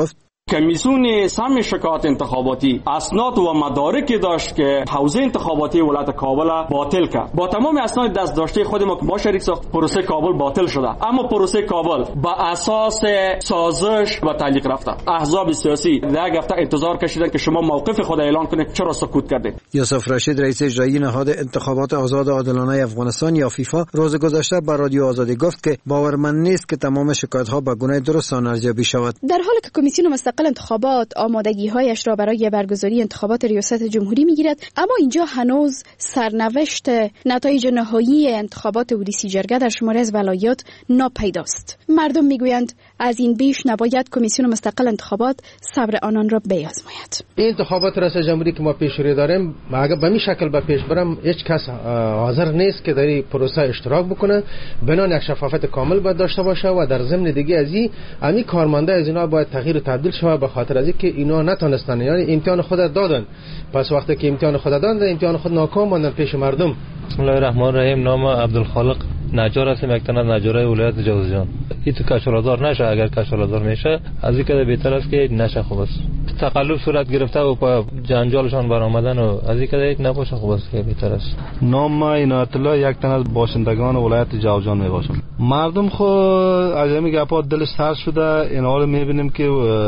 کمیسیون سم شکایت انتخاباتی اسناد و مدارکی داشت که حوزه انتخاباتی ولایت کابل باطل کرد. با تمام اسناد دست داشته خود ما که ما شریک ساخت، پروسه کابل باطل شده، اما پروسه کابل با اساس سازش و تعلیق رفته. احزاب سیاسی در یک هفته انتظار کشیدن که شما موقف خود اعلان کنید، چرا سکوت کردید؟ یوسف رشید رئیس اجرایی نهاد انتخابات آزاد و عادلانه افغانستان یا فیفا روز گذشته با رادیو آزادی گفت که باورمند نیست که تمام شکایت‌ها به گونه درست ارزیابی شود. در حالی که کمیسیون مستقل انتخابات آمادگی‌هایش را برای برگزاری انتخابات ریاست جمهوری می‌گیرد، اما اینجا هنوز سرنوشت نتایج نهایی انتخابات اودیسی جرگه در شماری از ولایات ناپیداست. مردم میگویند از این بیش نباید کمیسیون مستقل انتخابات صبر آنان را بیازماید. این انتخابات ریاست جمهوری که ما پیش رو داریم، اگه به این شکل به پیش برم، هیچ کس حاضر نیست که در این پروسه اشتراک بکنه. بنان یک شفافیت کامل باید داشته باشه و در ضمن دیگه از این کارمنده از اینا باید تغییر و تبدیل شود، به خاطر از اینکه اینا نتونستن، یعنی امتحان خود دادن، پس وقتی که امتحان خود دادن، امتحان خود ناکام ماندن پیش مردم. بسم الله الرحمن الرحیم. نام عبدالخالق نجار هستم، یک تن از نجارای ولایت جوزجان. این تو کشورازار نشه، اگر کشورازار میشه از این که بهتر است که نشه. خوب است تقلب صورت گرفته و پا جنجالشان برآمدن و از این که نباشه، خوب است که بهتر است. نام عنایت الله، یک تن از باشندگان ولایت جوزجان میباشم. مردم خو از همین گپا دلش سرد شده. این حال میبینیم که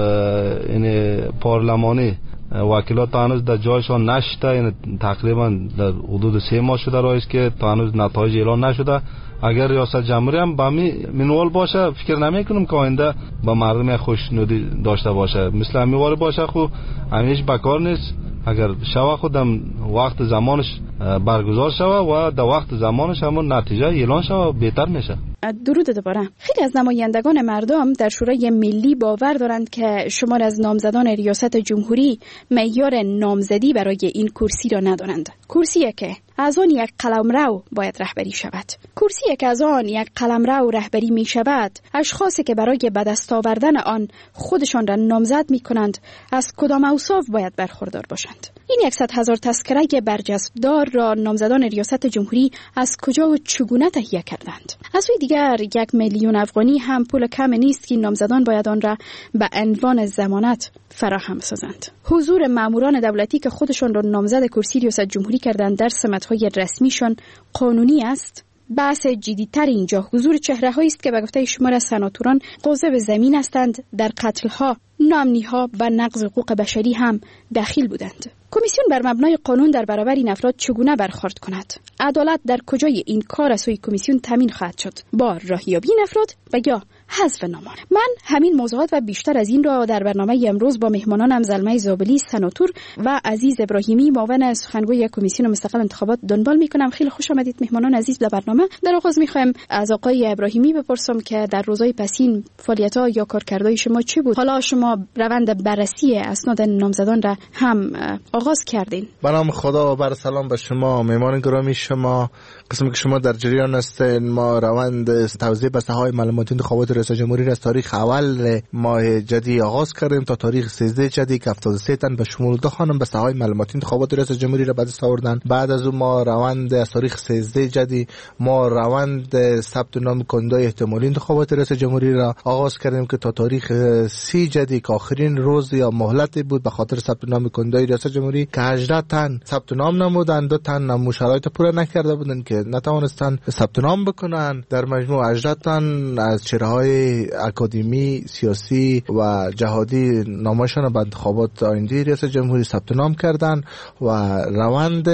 این پارلمانی وکیلات تا هنوز در جایشان نشده، یعنی تقریبا در حدود 3 ماه شده رایست که تا هنوز نتایج اعلان نشده. اگر ریاست جمهوری هم با منوال باشه، فکر نمیکنم که آینده با مردم خوشنودی داشته باشه. مثل همیوار باشه خو همیش بکار نیست. اگر شوا خودم وقت زمانش برگزار شوه و در وقت زمانش همون نتیجه اعلان شوه، بهتر میشه. درود دوباره. خیلی از نمایندگان مردم در شورای ملی باور دارند که شمار از نامزدان ریاست جمهوری معیار نامزدی برای این کرسی را ندارند. کرسی که از آن یک قلمرو باید رهبری شود. کرسی که از آن یک قلمرو رهبری می شود، اشخاصی که برای به دست آوردن آن خودشان را نامزد می کنند از کدام اوصاف باید برخوردار باشند. این 100,000 تذکره برجسته را نامزدان ریاست جمهوری از کجا و چگونه تهیه کردند؟ از سوی دیگر 1,000,000 افغانی هم پول کم نیست که نامزدان باید آن را به عنوان ضمانت فراهم سازند. حضور ماموران دولتی که خودشان را نامزد کرسی ریاست جمهوری کردند در سمت‌های رسمیشان قانونی است. بحث جدی‌تر اینجا حضور چهره‌هایی است که به گفته شمار از سناتوران قاضی زمین هستند، در قتل‌ها، ناامنی‌ها و نقض حقوق بشری هم دخیل بودند. کمیسیون بر مبنای قانون در برابر این افراد چگونه برخورد کند؟ عدالت در کجای این کار از سوی کمیسیون تامین خواهد شد؟ با راهیابی این افراد و یا حذف نامان؟ من همین موضوعات و بیشتر از این را در برنامه امروز با مهمانانم زلمه زابلی سناتور و عزیز ابراهیمی معاون سخنگوی کمیسیون مستقل انتخابات دنبال میکنم. خیلی خوش آمدید مهمانان عزیز در برنامه. در آغاز میخوایم از آقای ابراهیمی بپرسم که در روزهای پسین فعالیت‌ها یا کارکردهای شما چی بود؟ حالا شما روند بررسی اسناد نامزدان را هم آغاز کردین. به نام خدا و بر سلام به شما مهمان گرامی شما. قسمی که شما در جریان هستین، ما روند توزیع بسته‌های معلوماتی انتخابات ریاست جمهوری را از تاریخ اول ماه جدی آغاز کردیم تا تاریخ 13 جدی که 73 تن به شمول 2 خانم بسته‌های معلوماتی انتخابات ریاست جمهوری را به دست آوردن. بعد از اون ما روند از تاریخ 13 جدی ما روند ثبت نام کنندگان احتمالی انتخابات ریاست جمهوری را آغاز کردیم که تا تاریخ 30 جدی که آخرین روز یا مهلت بود به خاطر ثبت نام کنندگان ریاست جمهوری که 18 تن ثبت نام نمودند، 2 تن شرایط پورا نکرده بودند که نتوانستند ثبت نام بکنند. در مجموع 18 تن از چهره‌های اکادمی، سیاسی و جهادی نامشان به انتخابات آینده ریاست جمهوری ثبت نام کردند و روند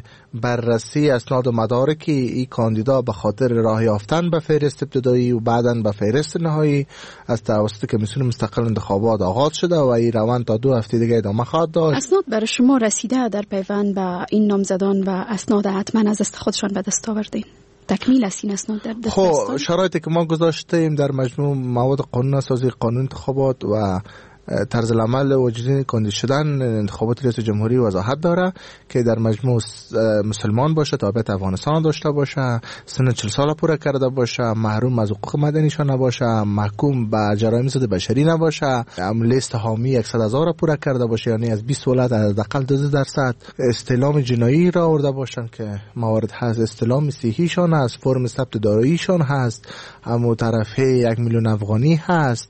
بررسی اسناد و مدارک این کاندیدا به خاطر راه یافتن به فهرست ابتدایی و بعداً به فهرست نهایی از توسط کمیسیون مستقل انتخابات آغاز شده و این روند تا 2 هفته دیگه ادامه خواهد داشت. اسناد برای شما رسیده در پیوند به این نامزدان و اسناد حتما از دست خودشان به دست آوردین؟ تکمیل است این اسناد در دست خب شرایطی که ما گذاشتیم در مجموع مواد قانون اساسی قانون انتخابات و طرز العمل واجدین کاندید شدن انتخابات ریاست جمهوری وضاحت داره که در مجموع مسلمان باشه، تابعیت افغانستان داشته باشه، سن 40 سال پوره کرده باشه، محروم از حقوق مدنیشان نباشه، محکوم به جرایم ضد بشری نباشه، لیست حامی 100,000 پوره کرده باشه، یعنی از 20 ولایت حداقل 2%، استعلام جنایی را آورده باشن که موارد هست، استعلام صحیحشان هست، فرم ثبت داراییشان هست، اما طرفه 1,000,000 افغانی هست،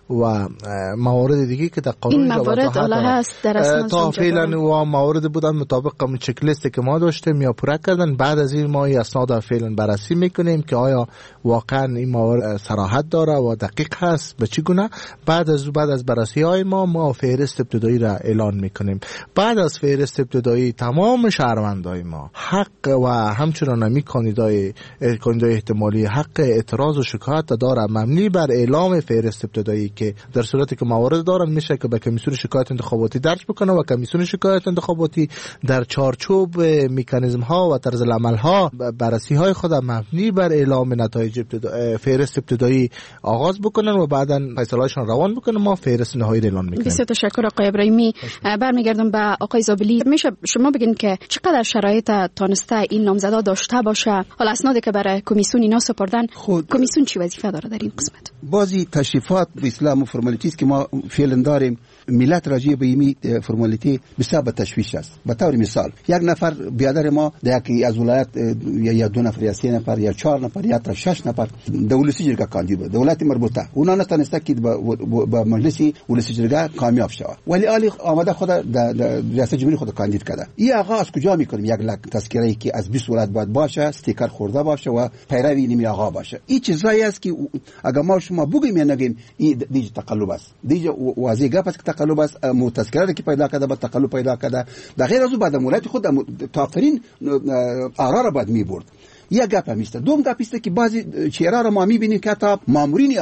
و موارد دیگه که در قانون این موارد حالا هست در اسناد تا فعلا و موارد بودن مطابق چک لیستی که ما داشتیم یا پوره کردن. بعد از این ما اسناد فعلا بررسی میکنیم که آیا واقعا این موارد صراحت داره و دقیق هست به چه گونه. بعد از بررسی های ما فهرست ابتدایی را اعلان میکنیم. بعد از فهرست ابتدایی تمام شهروندای ما حق و همچنان همی کاندیدای احتمالی حق اعتراض و شکایت داره مبنی بر اعلام فهرست ابتدایی که در صورتی که موارد دارن میشه که به کمیسیون شکایت انتخاباتی درج بکنه و کمیسیون شکایت انتخاباتی در چارچوب مکانیزم ها و طرز العمل ها بررسی های خود مبنی بر اعلام نتایج فهرست ابتدایی آغاز بکنن و بعداً فیصله‌هاشون روان بکنن. ما فهرست نهایی را اعلان میکنیم. بسیار تشکر آقای ابراهیمی. برمیگردم به آقای زابلی. میشه شما بگین که چقدر شرایط تانسته این نامزدا داشته باشه؟ حالا اسنادی که برای کمیسیون اینا سپردن، کمیسیون چی وظیفه داره در این قسمت؟ بازی تشریفات به اسلام و فرمالیتیست که ما فعلا داریم، ملت راجع به این فرمالیتی بسیار تشویش است. به طور مثال یک نفر بیادر ما در یکی از ولایت یا دو نفر یا سه نفر یا 4 نفر یا تا 6 نفر دولتی جرگه کاندید بود، دولت مربوطه اونا نتونسته که با مجلس ولسی جرگه کامیاب شود، ولی علی آمده خود در ریاست جمهوری خود کاندید کرده. این آقا از کجا میکنیم؟ یک لک تذکره‌ای که از 20 ولایت باید باشه، استیکر خورده باشه و پیروی نمی آقا باشه. این چیزایی است که اگر ما شما بگیم یا نگیم این دیگه تقلب است، دیگه واضح گپ است که تقلب است. متذکره که پیدا کرده با تقلب پیدا کرده. در غیر از اون بعد ولایت خود تافترین آرا را باید میبرد. یک گپ همیست. دوم گپ است که بعضی چهره را ما میبینیم که تا مامورین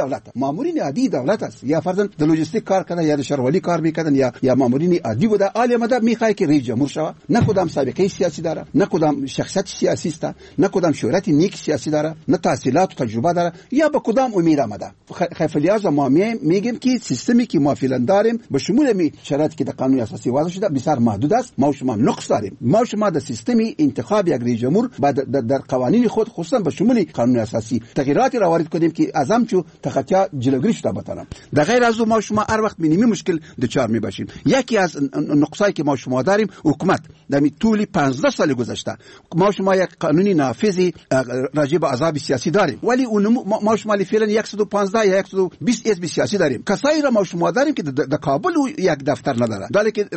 عادی دولت است، یا فرضاً د لوجستیک کار کنه یا د شهرولی کار میکنن یا مامورین عادی بوده. عالی مدد میخواد که رئیس جمهور شود، نه کدام سابقه سیاسی داره، نه کدام شخصیت سیاسی است، نه کدام شهرت نیک سیاسی داره، نه تحصیلات و تجربه داره، یا به کدام امید آمده. خیفلیاز ما میگیم که سیستمی که ما فعلا داریم به شمول می شرایطی که در قانون اساسی وضع شده بسیار محدود است. ما شما نقص داریم. ما شما در سیستمی انتخاب یک رئیس جمهور در قوانین خود خصوصا به شمول قانون اساسی تغییراتی را وارد کنیم که از همچو تخطی جلوگیری شده بتانم. در غیر از ما شما هر وقت مینیمی مشکل دچار میباشیم. یکی از نقصایی که ما شما داریم حکومت در طول 15 سال گذشته ما شما یک قانونی نافذی راجع به عذاب سیاسی داریم، ولی اون ما شما فعلا 115 یا 120 حزب سیاسی داریم. کسایی را ما شما داریم که در کابل یک دفتر نداره، داره که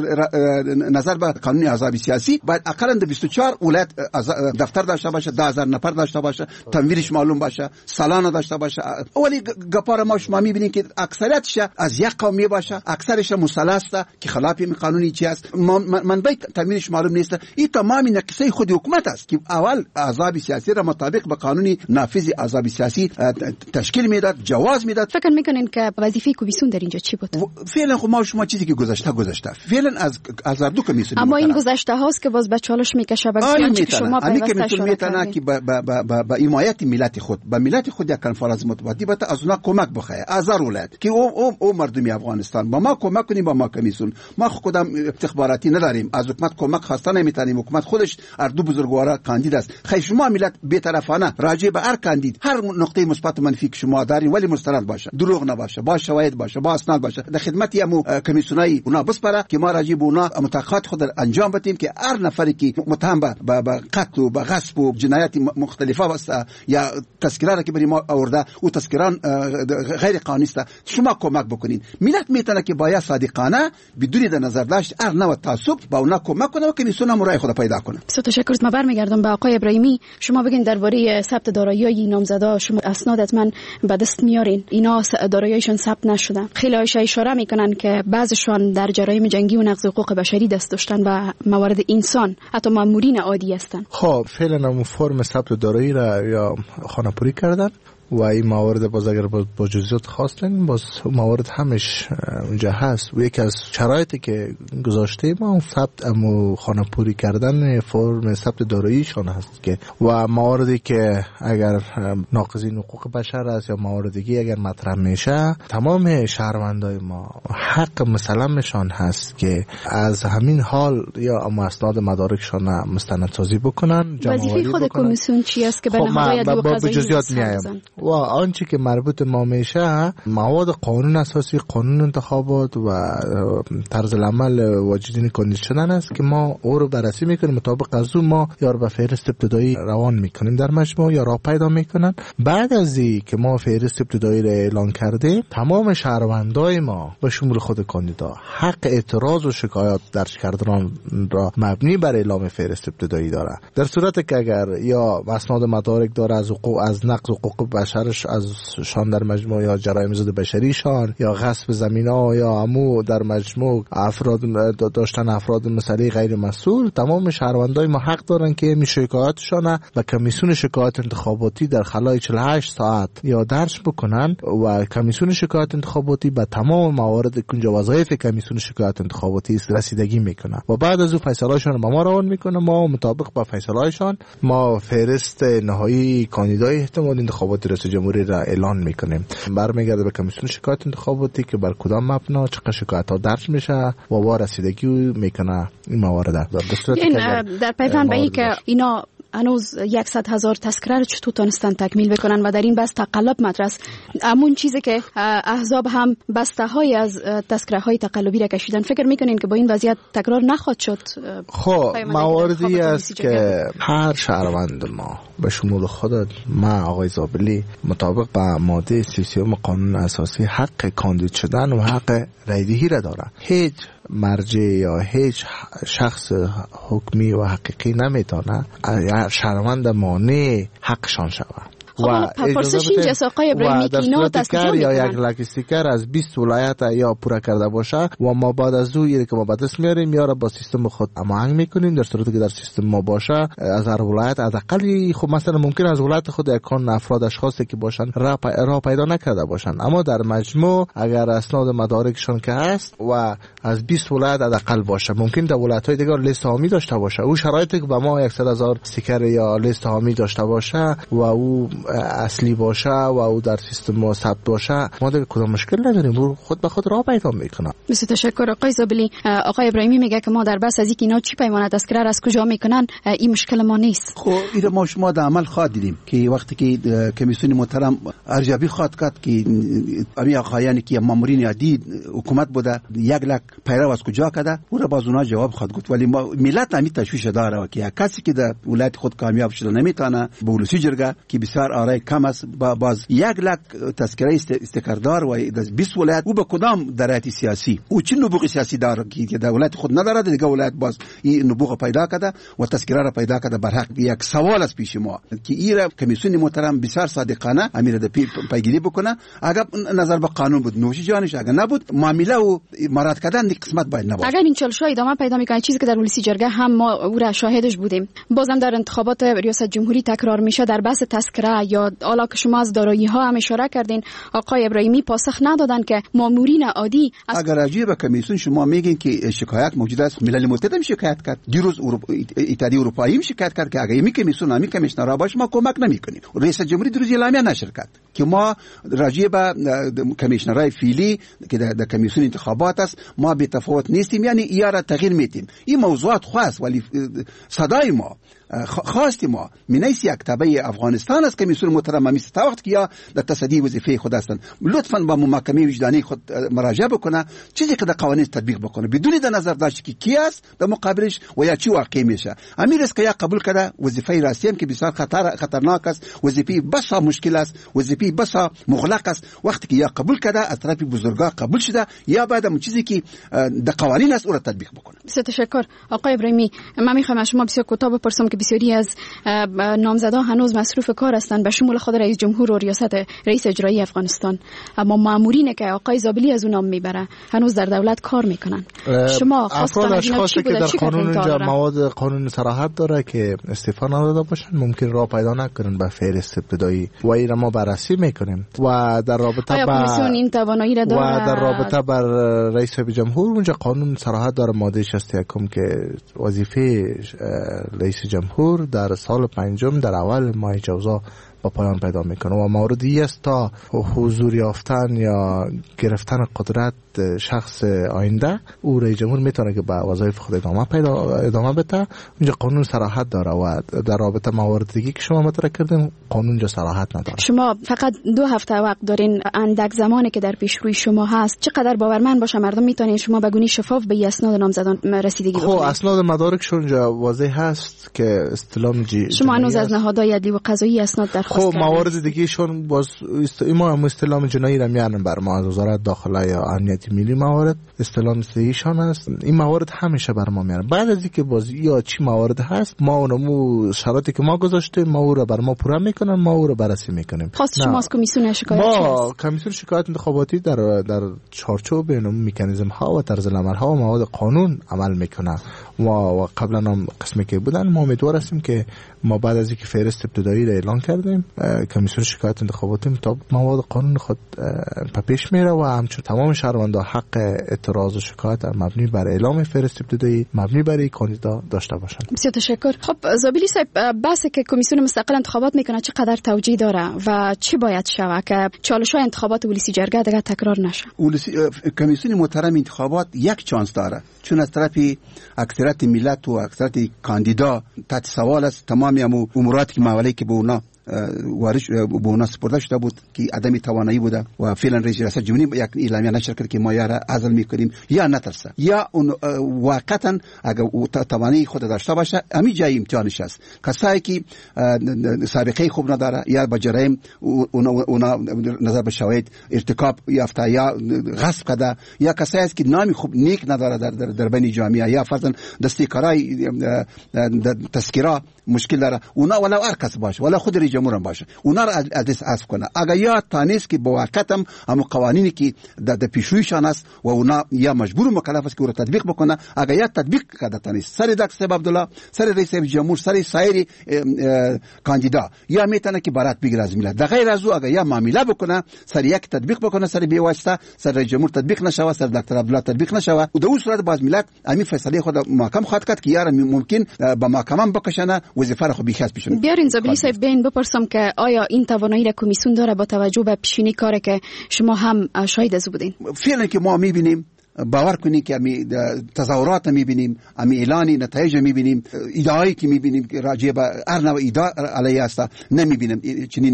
نظر به قانون عذاب سیاسی باید اقلا 24 ولایت دفتر داشته باشه، 10000 نفر داشته باشه، تنویرش معلوم باشه، سالانه داشته باشه. ولی گپار ما شما میبینید که اکثریتش از یک قومی باشه، اکثرش مثلث که خلاف این قانونی چی است، منبع تنویرش معلوم نیست. این تمامی نقصه خود حکومت است که اول عذاب سیاسی را مطابق به قانونی نافذ عذاب سیاسی تشکیل میداد، جواز میداد. فکر میکنین که وظیفه کمیسیون در اینجا چی بود؟ فعلا خب ما شما چیزی که گذشته فعلا از دو کمیسیون، اما این گذشته هاست که باز به چالش میکشه به شما پیوسته شده که با حمایت ملت خود به ملت خود یک کنفرانس مطبوعاتی بده، از اونا کمک بخواه از هر ولایت که او مردمی افغانستان با ما کمک کنیم. با ما کمیسیون ما خودم استخباراتی نداریم، از حکومت کمک خواسته نمیتونیم. حکومت خودش اردو بزرگوارا کاندید است. خیلی شما ملت بی‌طرفانه راجع به هر کاندید هر نقطه مثبت و منفی که شما دارین ولی مستند باشه، دروغ نباشه، با شواهد باشه، با اسناد باشه، در خدمت همو کمیسیونای اونا بسپره که ما راجع به اونا متحققات خود انجام بدیم که هر نفری که متهم به قتل و به غصب و جنایات مختلفه است یا تذکره را که برای ما آورده او تذکران غیر قانونی است، شما کمک بکنین. ملت میتونه که باید صادقانه بدون در نظر داشت هر نوع تعصب با اونا کمک کنه و کمیسیون هم رای خود پیدا کنه. بسیار تشکر. ما برمیگردم به آقای ابراهیمی. شما بگین درباره ثبت دارایی‌های نامزدا شما اسناد حتما به دست میارین، اینا دارایی‌هاشون ثبت نشده. خیلی هایش اشاره میکنن که بعضشون در جرایم جنگی و نقض حقوق بشری دست داشتن و موارد انسان حتی مامورین عادی هستن. خب فعلا اون فرم ثبت دارایی را یا خانه‌پوری کردن و این موارد باز اگر با جزئیات خواستن باز موارد همش اونجا هست و یکی از شرایطی که گذاشته ما ثبت امو خانه‌پوری کردن فرم ثبت داراییشون هست که و مواردی که اگر ناقضین حقوق بشر است یا مواردی اگر مطرح میشه تمام شهروندای ما حق مسلمشان هست که از همین حال یا اسناد مدارکشان مستندسازی بکنن. وظیفه خود کمیسیون چی است که به نهایت با جزئیات میایم. و آنچه که مربوط ما میشه مواد قانون اساسی، قانون انتخابات و طرز العمل واجدین کاندید شدن است که ما او رو بررسی میکنیم. مطابق از اون ما یا به فهرست ابتدایی روان میکنیم در مجموع یا راه پیدا میکنن. بعد از این که ما فهرست ابتدایی را اعلان کردیم، تمام شهروندای ما به شمول خود کاندیدا حق اعتراض و شکایت درج کردن را مبنی بر اعلام فهرست ابتدایی داره. در صورت که اگر یا اسناد مدارک داره از نقض حقوق بشرش از شان در مجموع یا جرایم ضد بشری شان یا غصب زمین‌ها یا امو در مجموع افراد داشتن افراد مسئله غیر مسئول، تمام شهروندای ما حق دارن که می شکایتشان و کمیسیون شکایت انتخاباتی در خلال 48 ساعت یا درج بکنن و کمیسیون شکایت انتخاباتی به تمام موارد کنج وظایف کمیسیون شکایت انتخاباتی رسیدگی میکنه و بعد از اون فیصله‌شان به ما روان میکنه. ما مطابق با فیصله‌شان ما فهرست نهایی کاندیدای احتمال انتخابات ریاست جمهوری را اعلان میکنیم. برمیگرده به کمیسیون شکایت انتخاباتی که بر کدام مبنا چقدر شکایت ها درج میشه و با رسیدگی میکنه این موارد. در پیوند به این که اینا هنوز 100,000 تذکره رو چطور تونستن تکمیل بکنن و در این بس تقلب مطرح است. همون چیزی که احزاب هم بسته های از تذکره های تقلبی را کشیدن، فکر میکنین که با این وضعیت تکرار نخواهد شد؟ خب مواردی است که هر شهروند ما به شمول خود ما آقای زابلی مطابق با ماده 33 قانون اساسی حق کاندید شدن و حق رایدهی را داره. هیچ مرجع یا هیچ شخص حکمی و حقیقی نمیتونه شهروند مانع حقشان شود. و پرسش این جس آقای ابراهیمی که اینا تذکر یا یک لاک استیکر از 20 ولایت یا پورا کرده باشه و ما بعد از اون که ما به دست میاریم یا را با سیستم خود هماهنگ میکنیم. در صورتی که در سیستم ما باشه از هر ولایت حداقل خب مثلا ممکن از ولایت خود یکان افراد اشخاصی که باشن راه پیدا نکرده باشن، اما در مجموع اگر اسناد مدارکشون که هست و از 20 ولایت حداقل باشه، ممکن در ولایت‌های دیگر لیست هامی داشته باشه. او شرایطی که به ما 100,000 استیکر یا لیست هامی داشته باشه و او اصلی باشه و او در سیستم ما ثبت باشه، ما دیگه کدام مشکل نداریم، خود به خود راه پیدا میکنه. بسیار تشکر آقای زابلی. آقای ابراهیمی میگه که ما در بس از اینکه اینا چی پیمانه تذکره از کجا میکنن این مشکل ما نیست. خب این ما شما در عمل خواد دیدیم که وقتی که کمیسیون محترم ارجبی خواد کرد که امی آقایانی که مامورین عادی حکومت بوده 1 لک پیرو از کجا کرده، او را باز اونها جواب خواد گفت. ولی ما ملت همین تشویش داره که کسی که در ولایت خود کامیاب شده نمیتونه به ولسی جرگه که بسیار آرای کم است باز 1 لک تذکره استکردار و 20 ولایت او به کدام درجه سیاسی او چه نبوغ سیاسی داره که در ولایت خود نداره، دیگه ولایت باز این نبوغ پیدا کرده و تذکره را پیدا کرده. بر حق یک سوال است پیش ما که این کمیسیون محترم بسیار صادقانه امیر د پیگیری بکنه. اگر نظر به قانون بود نوش جانش، اگر نبود معامله و مراد کردن قسمت باید نباشه. اگر این چالش‌ها ادامه پیدا میکنه، چیزی که در ولسی جرگه هم ما او را شاهدش بودیم، بازم در انتخابات ریاست جمهوری تکرار میشه در بحث تذکره یا حالا که شما از دارایی ها هم اشاره کردین آقای ابراهیمی پاسخ ندادن که مامورین عادی اگر راجع به کمیسیون شما میگین که شکایت موجود است، ملل متحد هم شکایت کرد، دیروز اتحادیه اروپایی هم شکایت کرد که اگر این کمیسیون همین کمیشنرها باشه ما کمک نمیکنیم. رئیس جمهوری دیروز اعلامیه نشر کرد که ما راجع به کمیشنرهای فعلی که در کمیسیون انتخابات است ما به تفاوت نیستیم، یعنی ایاره تغییر میدیم. این موضوعات خاص ولی صدای ما خواست ما منیس یک تبع افغانستان است که کمیسیون محترم همیشه تا وقت که یا در تصدی وظیفه خود هستند لطفاً با محاکمه وجدانی خود مراجعه بکنه، چیزی که در قوانین تطبیق بکنه بدون در نظر داشت که کی است در مقابلش و یا چی واقع میشه. امیر است که یا قبول کرده وظیفه راستیم که بسیار خطرناک است، وظیفه بسا مشکل است، وظیفه بسا مغلق است. وقتی که یا قبول کرده از طرف بزرگا قبول شده یا بعد اون چیزی که در قوانین است او را تطبیق بکنه. بسیار تشکر آقای ابراهیمی. من میخوام از شما بسیار کوتاه بپرسم که بسیاری از نامزدان هنوز مصروف کار هستند به شمول خود رئیس جمهور و ریاست رئیس اجرایی افغانستان، اما مامورینه که آقای زابلی از اونام میبره هنوز در دولت کار میکنن. شما افراد اشخاصی که در قانون اینجا مواد قانون صراحت داره که استعفا نداده باشن ممکن راه پیدا نکنن به فهرست ابتدایی و این ما بررسی میکنیم و در رابطه با این توانایی را داره و در رابطه با رئیس جمهور اونجا قانون صراحت داره ماده 61 که وظیفه رئیس جمهور در سال 5 در اول ماه جوزا با پایان پیدا میکنه و موردی است تا حضور یافتن یا گرفتن قدرت شخص آینده او رئیس جمهور میتونه که به وظایف خود ادامه بده. اونجا قانون صراحت داره و در رابطه موارد دیگه که شما مطرح کردین قانون اونجا صراحت نداره. شما فقط 2 هفته وقت دارین، اندک زمانی که در پیش روی شما هست چقدر باورمند باشه مردم میتونین شما به گونه شفاف به اسناد نامزدان رسیدگی بکنید؟ اسناد مدارکشون اونجا واضح هست که استلام شما هنوز از نهادهای عدلی و قضایی اسناد درخواست کردید؟ موارد دیگه شون باز ما هم استلام جنایی را میارن بر ما از وزارت داخله یا امنیت ملی موارد استلام استیشان است. این موارد همیشه بر ما میارن. بعد از اینکه باز یا چی موارد هست ما اونمو شرایطی که ما گذاشتیم ما او را بر ما پورا میکنن، ما او را بررسی میکنیم. خواست شما از کمیسیون شکایت ما کمیسیون شکایت انتخاباتی در چارچوب این مکانیزم ها و طرز العمل ها و مواد قانون عمل میکنه و قبلا هم قسمی که بودن ما امیدوار هستیم که ما بعد از اینکه فهرست ابتدایی را اعلان کردیم کمیسیون شکایت انتخاباتی مطابق مواد قانون خود پیش میره و همچون تمام شهروندان حق اعتراض و شکایت مبنی بر اعلام فهرست ابتدایی مبنی بر کاندیدا داشته باشند. بسیار تشکر. خب زابیلی صاحب، بحثی که کمیسیون مستقل انتخابات میکنه چقدر توجیه داره و چی باید شود که چالش‌های انتخابات ولسی جرگه دیگه تکرار نشه؟ کمیسیون محترم انتخابات یک چانس داره، چون از طرف اکثریت ملت و اکثریت کاندیدا تحت سوال است تمامی امورات که معامله‌ای که به اونا وارش به اونا سپرده شده بود که عدم توانایی بوده و فعلا رئیس ریاست جمهوری یک اعلامیه نشر کرد که ما یاره عزل میکنیم یا نترسه یا اون واقعا اگر توانایی خود داشته باشه همین جای امتحانش است. کسایی که سابقه خوب نداره یا با جرایم اونا نظر به شواهد ارتکاب یافته یا غصب کرده یا کسایی است که نامی خوب نیک نداره در بین جامعه یا فرضاً دستیکارای تذکره مشکل داره، اونا ولا هر کس باشه ولا خود رئیس جمهور هم باشه اونا را از دست عفو کنه. اگر یا تانیس که با واقعا هم قوانینی که در پیشرویشان است و اونا یا مجبور مکلف است که او را تطبیق بکنه، اگر یا تطبیق کرده تانیس سر دکتر عبدالله سر رئیس جمهور سر سایر کاندیدا یا میتونه که برات بگیره از ملت. در غیر از او اگر یا معامله بکنه سر یک تطبیق بکنه سر بی واسطه سر رئیس جمهور تطبیق نشوه سر دکتر عبدالله تطبیق نشوه و در اون صورت باز ملت همین فیصله خود محکم خواهد کرد که یار ممکن با محکمه بکشنه وظیفه را خود بیخاص بشن. بیارین زابیلی صاحب بین بپرسم که آیا این توانایی را کمیسیون داره با توجه به پیشینی کاری که شما هم شاهد از بودین؟ فعلا که ما میبینیم باور کنید که امی تظاهرات میبینیم، امی اعلانی نتایج میبینیم، ادعایی که میبینیم که راجع به هر نوع ادعا علیه است نمیبینیم چنین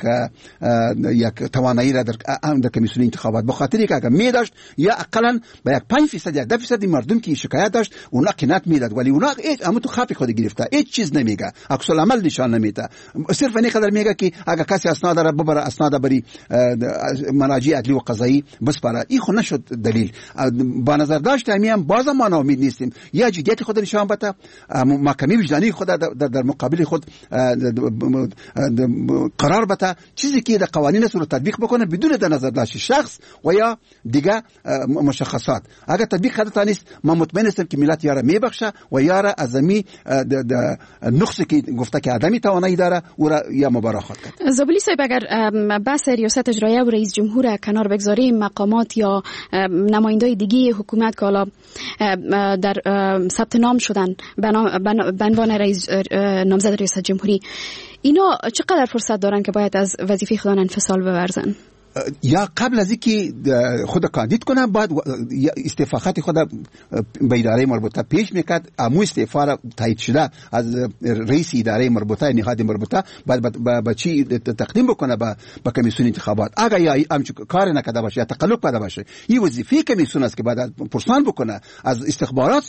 یک توانایی را در کمیسیون انتخابات. به خاطر اینکه اگر میداشت یا اقلا به یک 5% یا 10% مردم که شکایت داشت اونا کنات میداد، ولی اونا هیچ تو خاطر خود گرفته هیچ چیز نمیگه، عکس العمل نشان نمیده، صرف اینقدر میگه که اگر کسی اسناد را ببره اسناد بری مراجع عدلی و قضایی بسپاره. این خود نشد دلیل. با نظر داشت هم باز ما ناامید نیستیم، یا جدیت خود نشان بده، محکمه وجدانی خود در مقابل خود قرار بده، چیزی که در قوانین است رو تطبیق بکنه بدون در نظر داشت شخص و یا دیگه مشخصات. اگر تطبیق کرده نیست ما مطمئن هستم که ملت یاره میبخشه و یاره از می نقصی که گفته که آدمی توانایی داره او را یا مبارک خواهد کرد. زابلی صاحب، اگر بحث ریاست اجراییه و رئیس جمهور کنار بگذاریم، مقامات یا نمایندای دیگه حکومت که حالا در ثبت نام شدن به عنوان رئیس نامزد ریاست جمهوری، اینا چقدر فرصت دارن که باید از وظیفه خودشان انفصال بورزن؟ یا قبل از اینکه خود کاندید کنن باید استعفاءات خود به اداره مربوطه پیش میکرد. امو استعفا را تایید شده از رئیس اداره مربوطه نهاد مربوطه باید چی تقدیم بکنه به کمیسیون انتخابات. اگر یا همچون کار نکرده باشه یا تقلب کرده باشه، این وظیفه کمیسیون است که باید پرسان بکنه، از استخبارات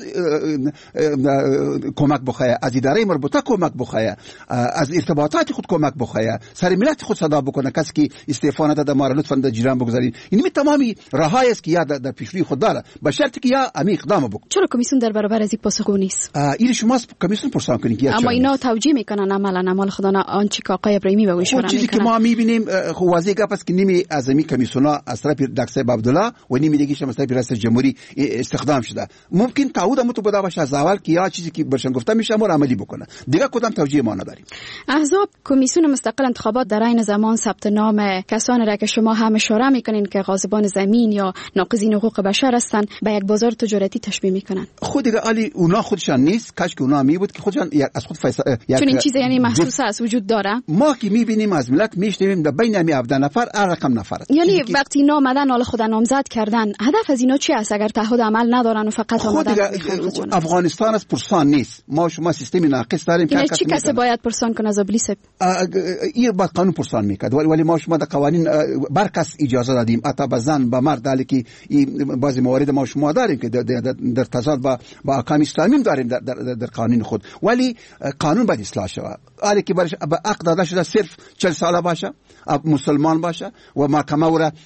کمک بخواه، از اداره مربوطه کمک بخواه، از ارتباطات خود کمک بخواه، سر ملت خود صدا بکنه. کسی که استعفا نداده ما لطفاً در جریان بگذارید. این تمامی راههایی است که یا در پیشروی خود داره، به شرطی که یا امی اقدام بکنه. چرا کمیسیون در برابر از این پاسخگو نیست؟ این شما کمیسیون پرسان کنید. اما اینا توجیه میکنن عمل خدا نه آنچه که آقای ابراهیمی به اشاره میکنه. چیزی که ما میبینیم واضح گپ است که نیمی از امی کمیسیونا از طرف دکتر عبدالله و نیمی دیگه از طرف رئیس جمهوری استخدام شده. ممکن تعهد هم تو بوده باشه از اول که یا چیزی که برشن گفته میشه ما عملی بکنه. دیگه کدام توجیه ما نداریم. احزاب کمیسیون مستقل انتخابات در عین زمان ثبت نام کسانی را که شما هم اشاره میکنین که غاصبان زمین یا ناقضین حقوق بشر هستن به یک بازار تجارتی تشبیه میکنن. خود دیگه علی اونا خودشان نیست، کاش که اونا می بود که خودشان از خود چون این چیز یعنی محسوس است وجود داره. ما که میبینیم از ملت میشنویم در بین همی 17 نفر رقم نفر است. یعنی وقتی اینا آمدن حالا خود نامزد کردن، هدف از اینا چی است اگر تعهد عمل ندارن و فقط آمدن؟ افغانستان از پرسان نیست. ما شما سیستم ناقص داریم که چی کسی باید پرسان کنه از ابلیس؟ این با قانون پرسان میکرد، ولی ما شما در قوانین برکس اجازه دادیم حتی به زن به مرد، دالی که بعضی موارد ما شما داریم که در تضاد با احکام اسلامی داریم در قانون خود، ولی قانون باید اصلاح شود. حالی که برش به عقد داده شده صرف 40 ساله باشه، مسلمان باشه و محکمه او را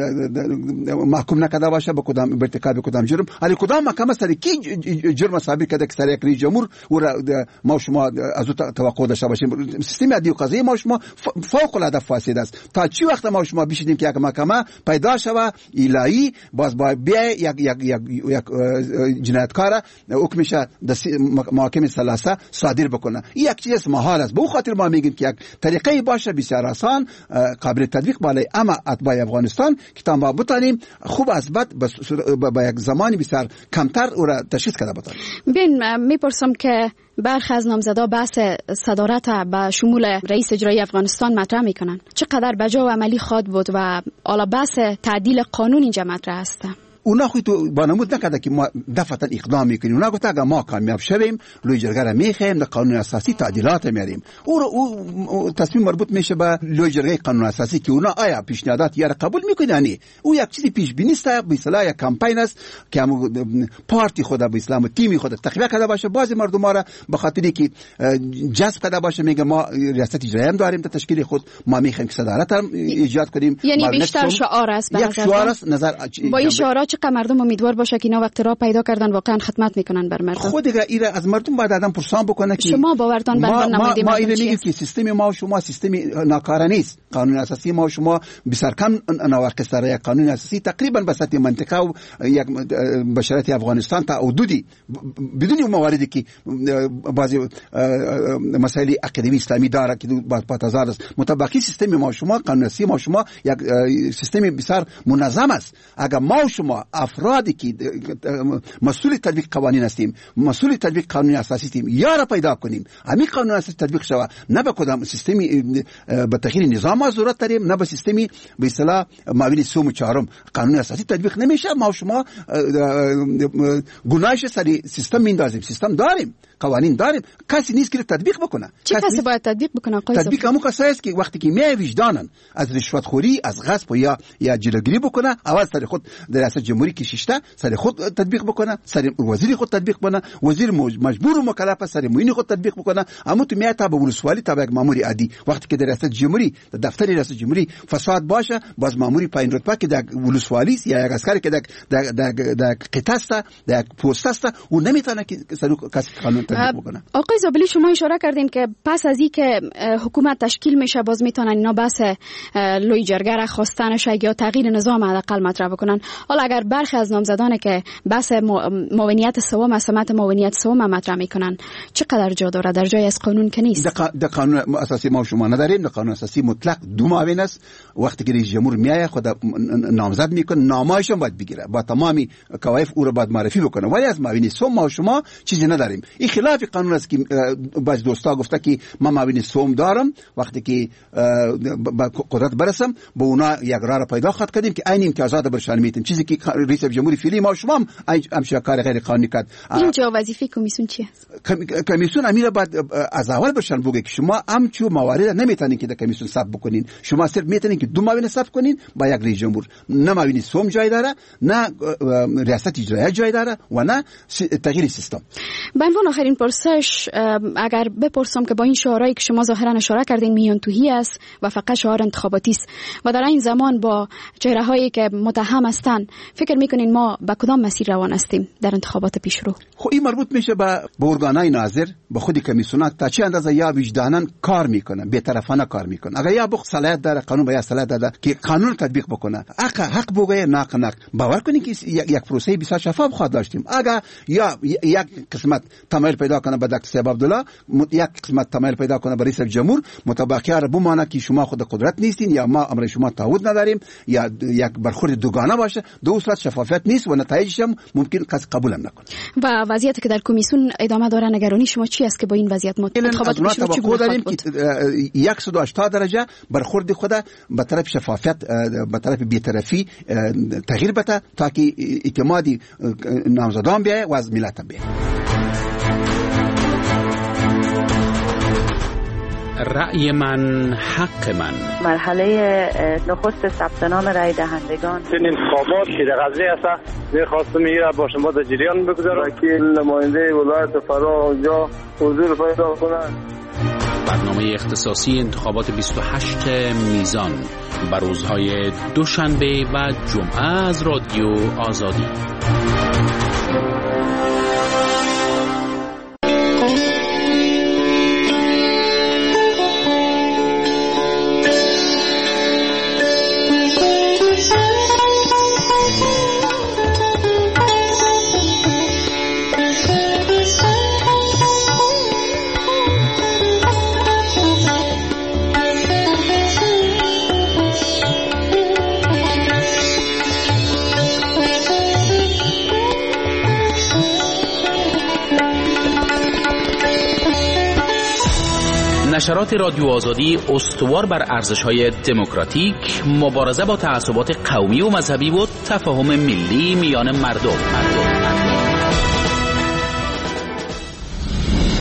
محکوم نکرده باشه به کدام ارتکاب کدام جرم، حالی کدام محکمه سر کی جرم ثابت کرده که سر یک رئیس جمهور او را ما شما از او توقع داشته باشیم. سیستم عدلی و قضایی ما شما فوق العاده فاسد است. تا چی وقت ما شما بشینیم که یک محکمه پیدا شود الهی باز با بیا یک جنایتکار حکمش محاکمه ثلاثه صادر بکنه، این یک چیز محال است. به او خاطر ما میگیم که یک طریقه باشه بسیار آسان قابل تطبیق بالای اما اتباع افغانستان که تا ما بتانیم خوب از بد با یک زمانی بسیار کمتر او را تشخیص کرده بتانیم. ببین میپرسم که برخی از نامزدا بحث صدارت به شمول رئیس اجرایی افغانستان مطرح میکنن، چقدر بجا و عملی خواد بود و حالا بحث تعدیل قانون اینجا مطرح است. اونا خود تو با نمود نکرده که ما دفعتا اقدام میکنیم. اونا گفت اگر ما کامیاب شویم لوی جرگه را میخوایم در قانون اساسی تعدیلات میاریم. او تصمیم مربوط میشه به لوی جرگه قانون اساسی که اونا آیا پیشنهادات یا قبول میکنن. او یک چیزی پیش بینی است، به اصطلاح یک کمپین است که هم پارتی خود به اسلام و تیمی خود تقویت کرده باشه، بعضی مردم را به خاطری که جذب کرده باشه میگه ما ریاست اجرایی هم داریم در تشکیل خود، ما میخوایم که صدارت هم ایجاد کنیم. یعنی بیشتر شعار است به نظر با این شعارات چقدر مردم امیدوار باشه که اینا وقت را پیدا کردن واقعا خدمت میکنن بر مردم. خود دیگه ایره از مردم باید آدم پرسان بکنه که شما باورتان بر من نماینده ما اینو میگیم که سیستم ما و شما سیستم ناکاره نیست. قانون اساسی ما و شما بسیار کم نواقص داره. یک قانون اساسی تقریبا به سطح منطقه و یک بشریت افغانستان تا حدودی بدون مواردی که بعضی مسائل عقیدوی اسلامی داره که با تضاد است. مطابقی سیستم ما و شما قانون اساسی ما و شما یک سیستم بسیار منظم است. اگر ما و شما افرادی که مسئول تطبیق قوانین هستیم، مسئول تطبیق قانون اساسی هستیم، یا را پیدا کنیم همین قانون اساسی تطبیق شود، نه به کدام سیستمی به تغییر نظام ما ضرورت داریم، نه به سیستمی به اصطلاح معاون سوم و چهارم قانون اساسی تطبیق نمیشه. ما و شما گناهش سری سیستم میندازیم. سیستم داریم، قوانین داریم، کسی نیست که تطبیق بکنه. چه کسی باید تطبیق بکنه؟ تطبیق همون کسایی است که وقتی که میای وجدانن از رشوت خوری، از غصب یا جلوگیری بکنه، اول سر خود در ریاست جمهوری که شیشته سر خود تطبیق بکنه، سر وزیر خود تطبیق بکنه، وزیر مجبور و مکلف سر معین خود تطبیق بکنه. اما تو میای تا به ولسوالی تا به یک مامور عادی، وقتی که در ریاست جمهوری در دفتر ریاست جمهوری فساد باشه، باز ماموری پایین رتبه که در ولسوالی یا یک عسکری که در قطعه است، در پست است، او نمیتونه که سر کسی قانون تطبیق بکنه. آقای زابلی شما اشاره کردین که پس از اینکه حکومت تشکیل میشه باز میتونن اینا بحث لوی جرگه را خواستنش یا تغییر نظام حداقل مطرح بکنن. حالا اگر برخی از نامزدان که بحث معاونیت سوم از سمت معاونیت سوم مطرح میکنن، چقدر جا داره در جای از قانون که نیست؟ در قانون اساسی ما شما نداریم. در قانون اساسی مطلق دو معاون است. وقتی که رئیس جمهور میاد خود نامزد میکنه، نامه‌اش هم باید بگیره، با تمامی کوایف او را باید معرفی بکنه. ولی از معاون سوم ما شما چیزی نداریم. این خلاف قانون است که بعضی دوستا گفته که من معاون سوم دارم، وقتی که با قدرت برسم با اونا یک راه را پیدا خواهد کردیم که عین امتیازات برشان میتیم، چیزی که رئیس جمهوری فعلی ما شما هم کار غیر قانونی کرد. اینجا وظیفه کمیسیون چی است؟ کمیسیون امیر بعد از اول برشان بگه که شما همچو موارد نمیتونین که در کمیسیون ثبت بکنین. شما صرف میتونین که دو معاون ثبت کنین با یک رئیس جمهور. نه معاون سوم جای داره، نه ریاست اجرایی جای داره و نه تغییر سیستم. به عنوان آخرین پرسش اگر بپرسم که با این شعارهایی که شما ظاهرا اشاره کردین میان توهی است و فقط شعار انتخاباتی است و در این زمان با چهره‌هایی که متهم هستند، فکر میکنین ما به کدام مسیر روان هستیم در انتخابات پیشرو؟ خب این مربوط میشه به ارگانهای ناظر به خود کمیسیونات تا چه اندازه یا وجدانن کار میکنه، بی‌طرفانه کار میکنه. اگر یا صلاحیت داره، قانون باید صلاحیت داره که قانون تطبیق بکنه. حق بگه ناق باور کنید که یک پروسه بسیار شفاف خواهد داشتیم. اگر یا یک قسمت تمایل پیدا کنه به دکتر صاحب عبدالله، یک قسمت تمایل پیدا کنه به رئیس جمهور، متبقیه را بمانه که شما خود قدرت نیستین یا ما امر شما تعهد نداریم یا یک برخورد دوگانه باشه، دو صورت شفافیت نیست و نتایجش هم ممکن کس قبول هم نکنه. و وضعیتی که در کمیسیون ادامه داره، نگرانی شما چی است که با این وضعیت انتخابات بشه؟ چه داریم که 180 درجه برخورد خود به طرف شفافیت، به طرف بی‌طرفی تغییر بده تا که اعتمادی نامزدان بیاید و از ملت بیاید. رأی من حق من. مرحله نخست ثبت نام رأی دهندگان. این انتخابات که در قضیه است، می‌خواستم میره با شما در جریان بگذارم. وکیل نماینده ولایت فرا اونجا حضور پیدا کنند. برنامه اختصاصی انتخابات 28 میزان بر روزهای دوشنبه و جمعه از رادیو آزادی. نشرات رادیو آزادی استوار بر ارزش‌های دموکراتیک، مبارزه با تعصبات قومی و مذهبی و تفاهم ملی میان مردم.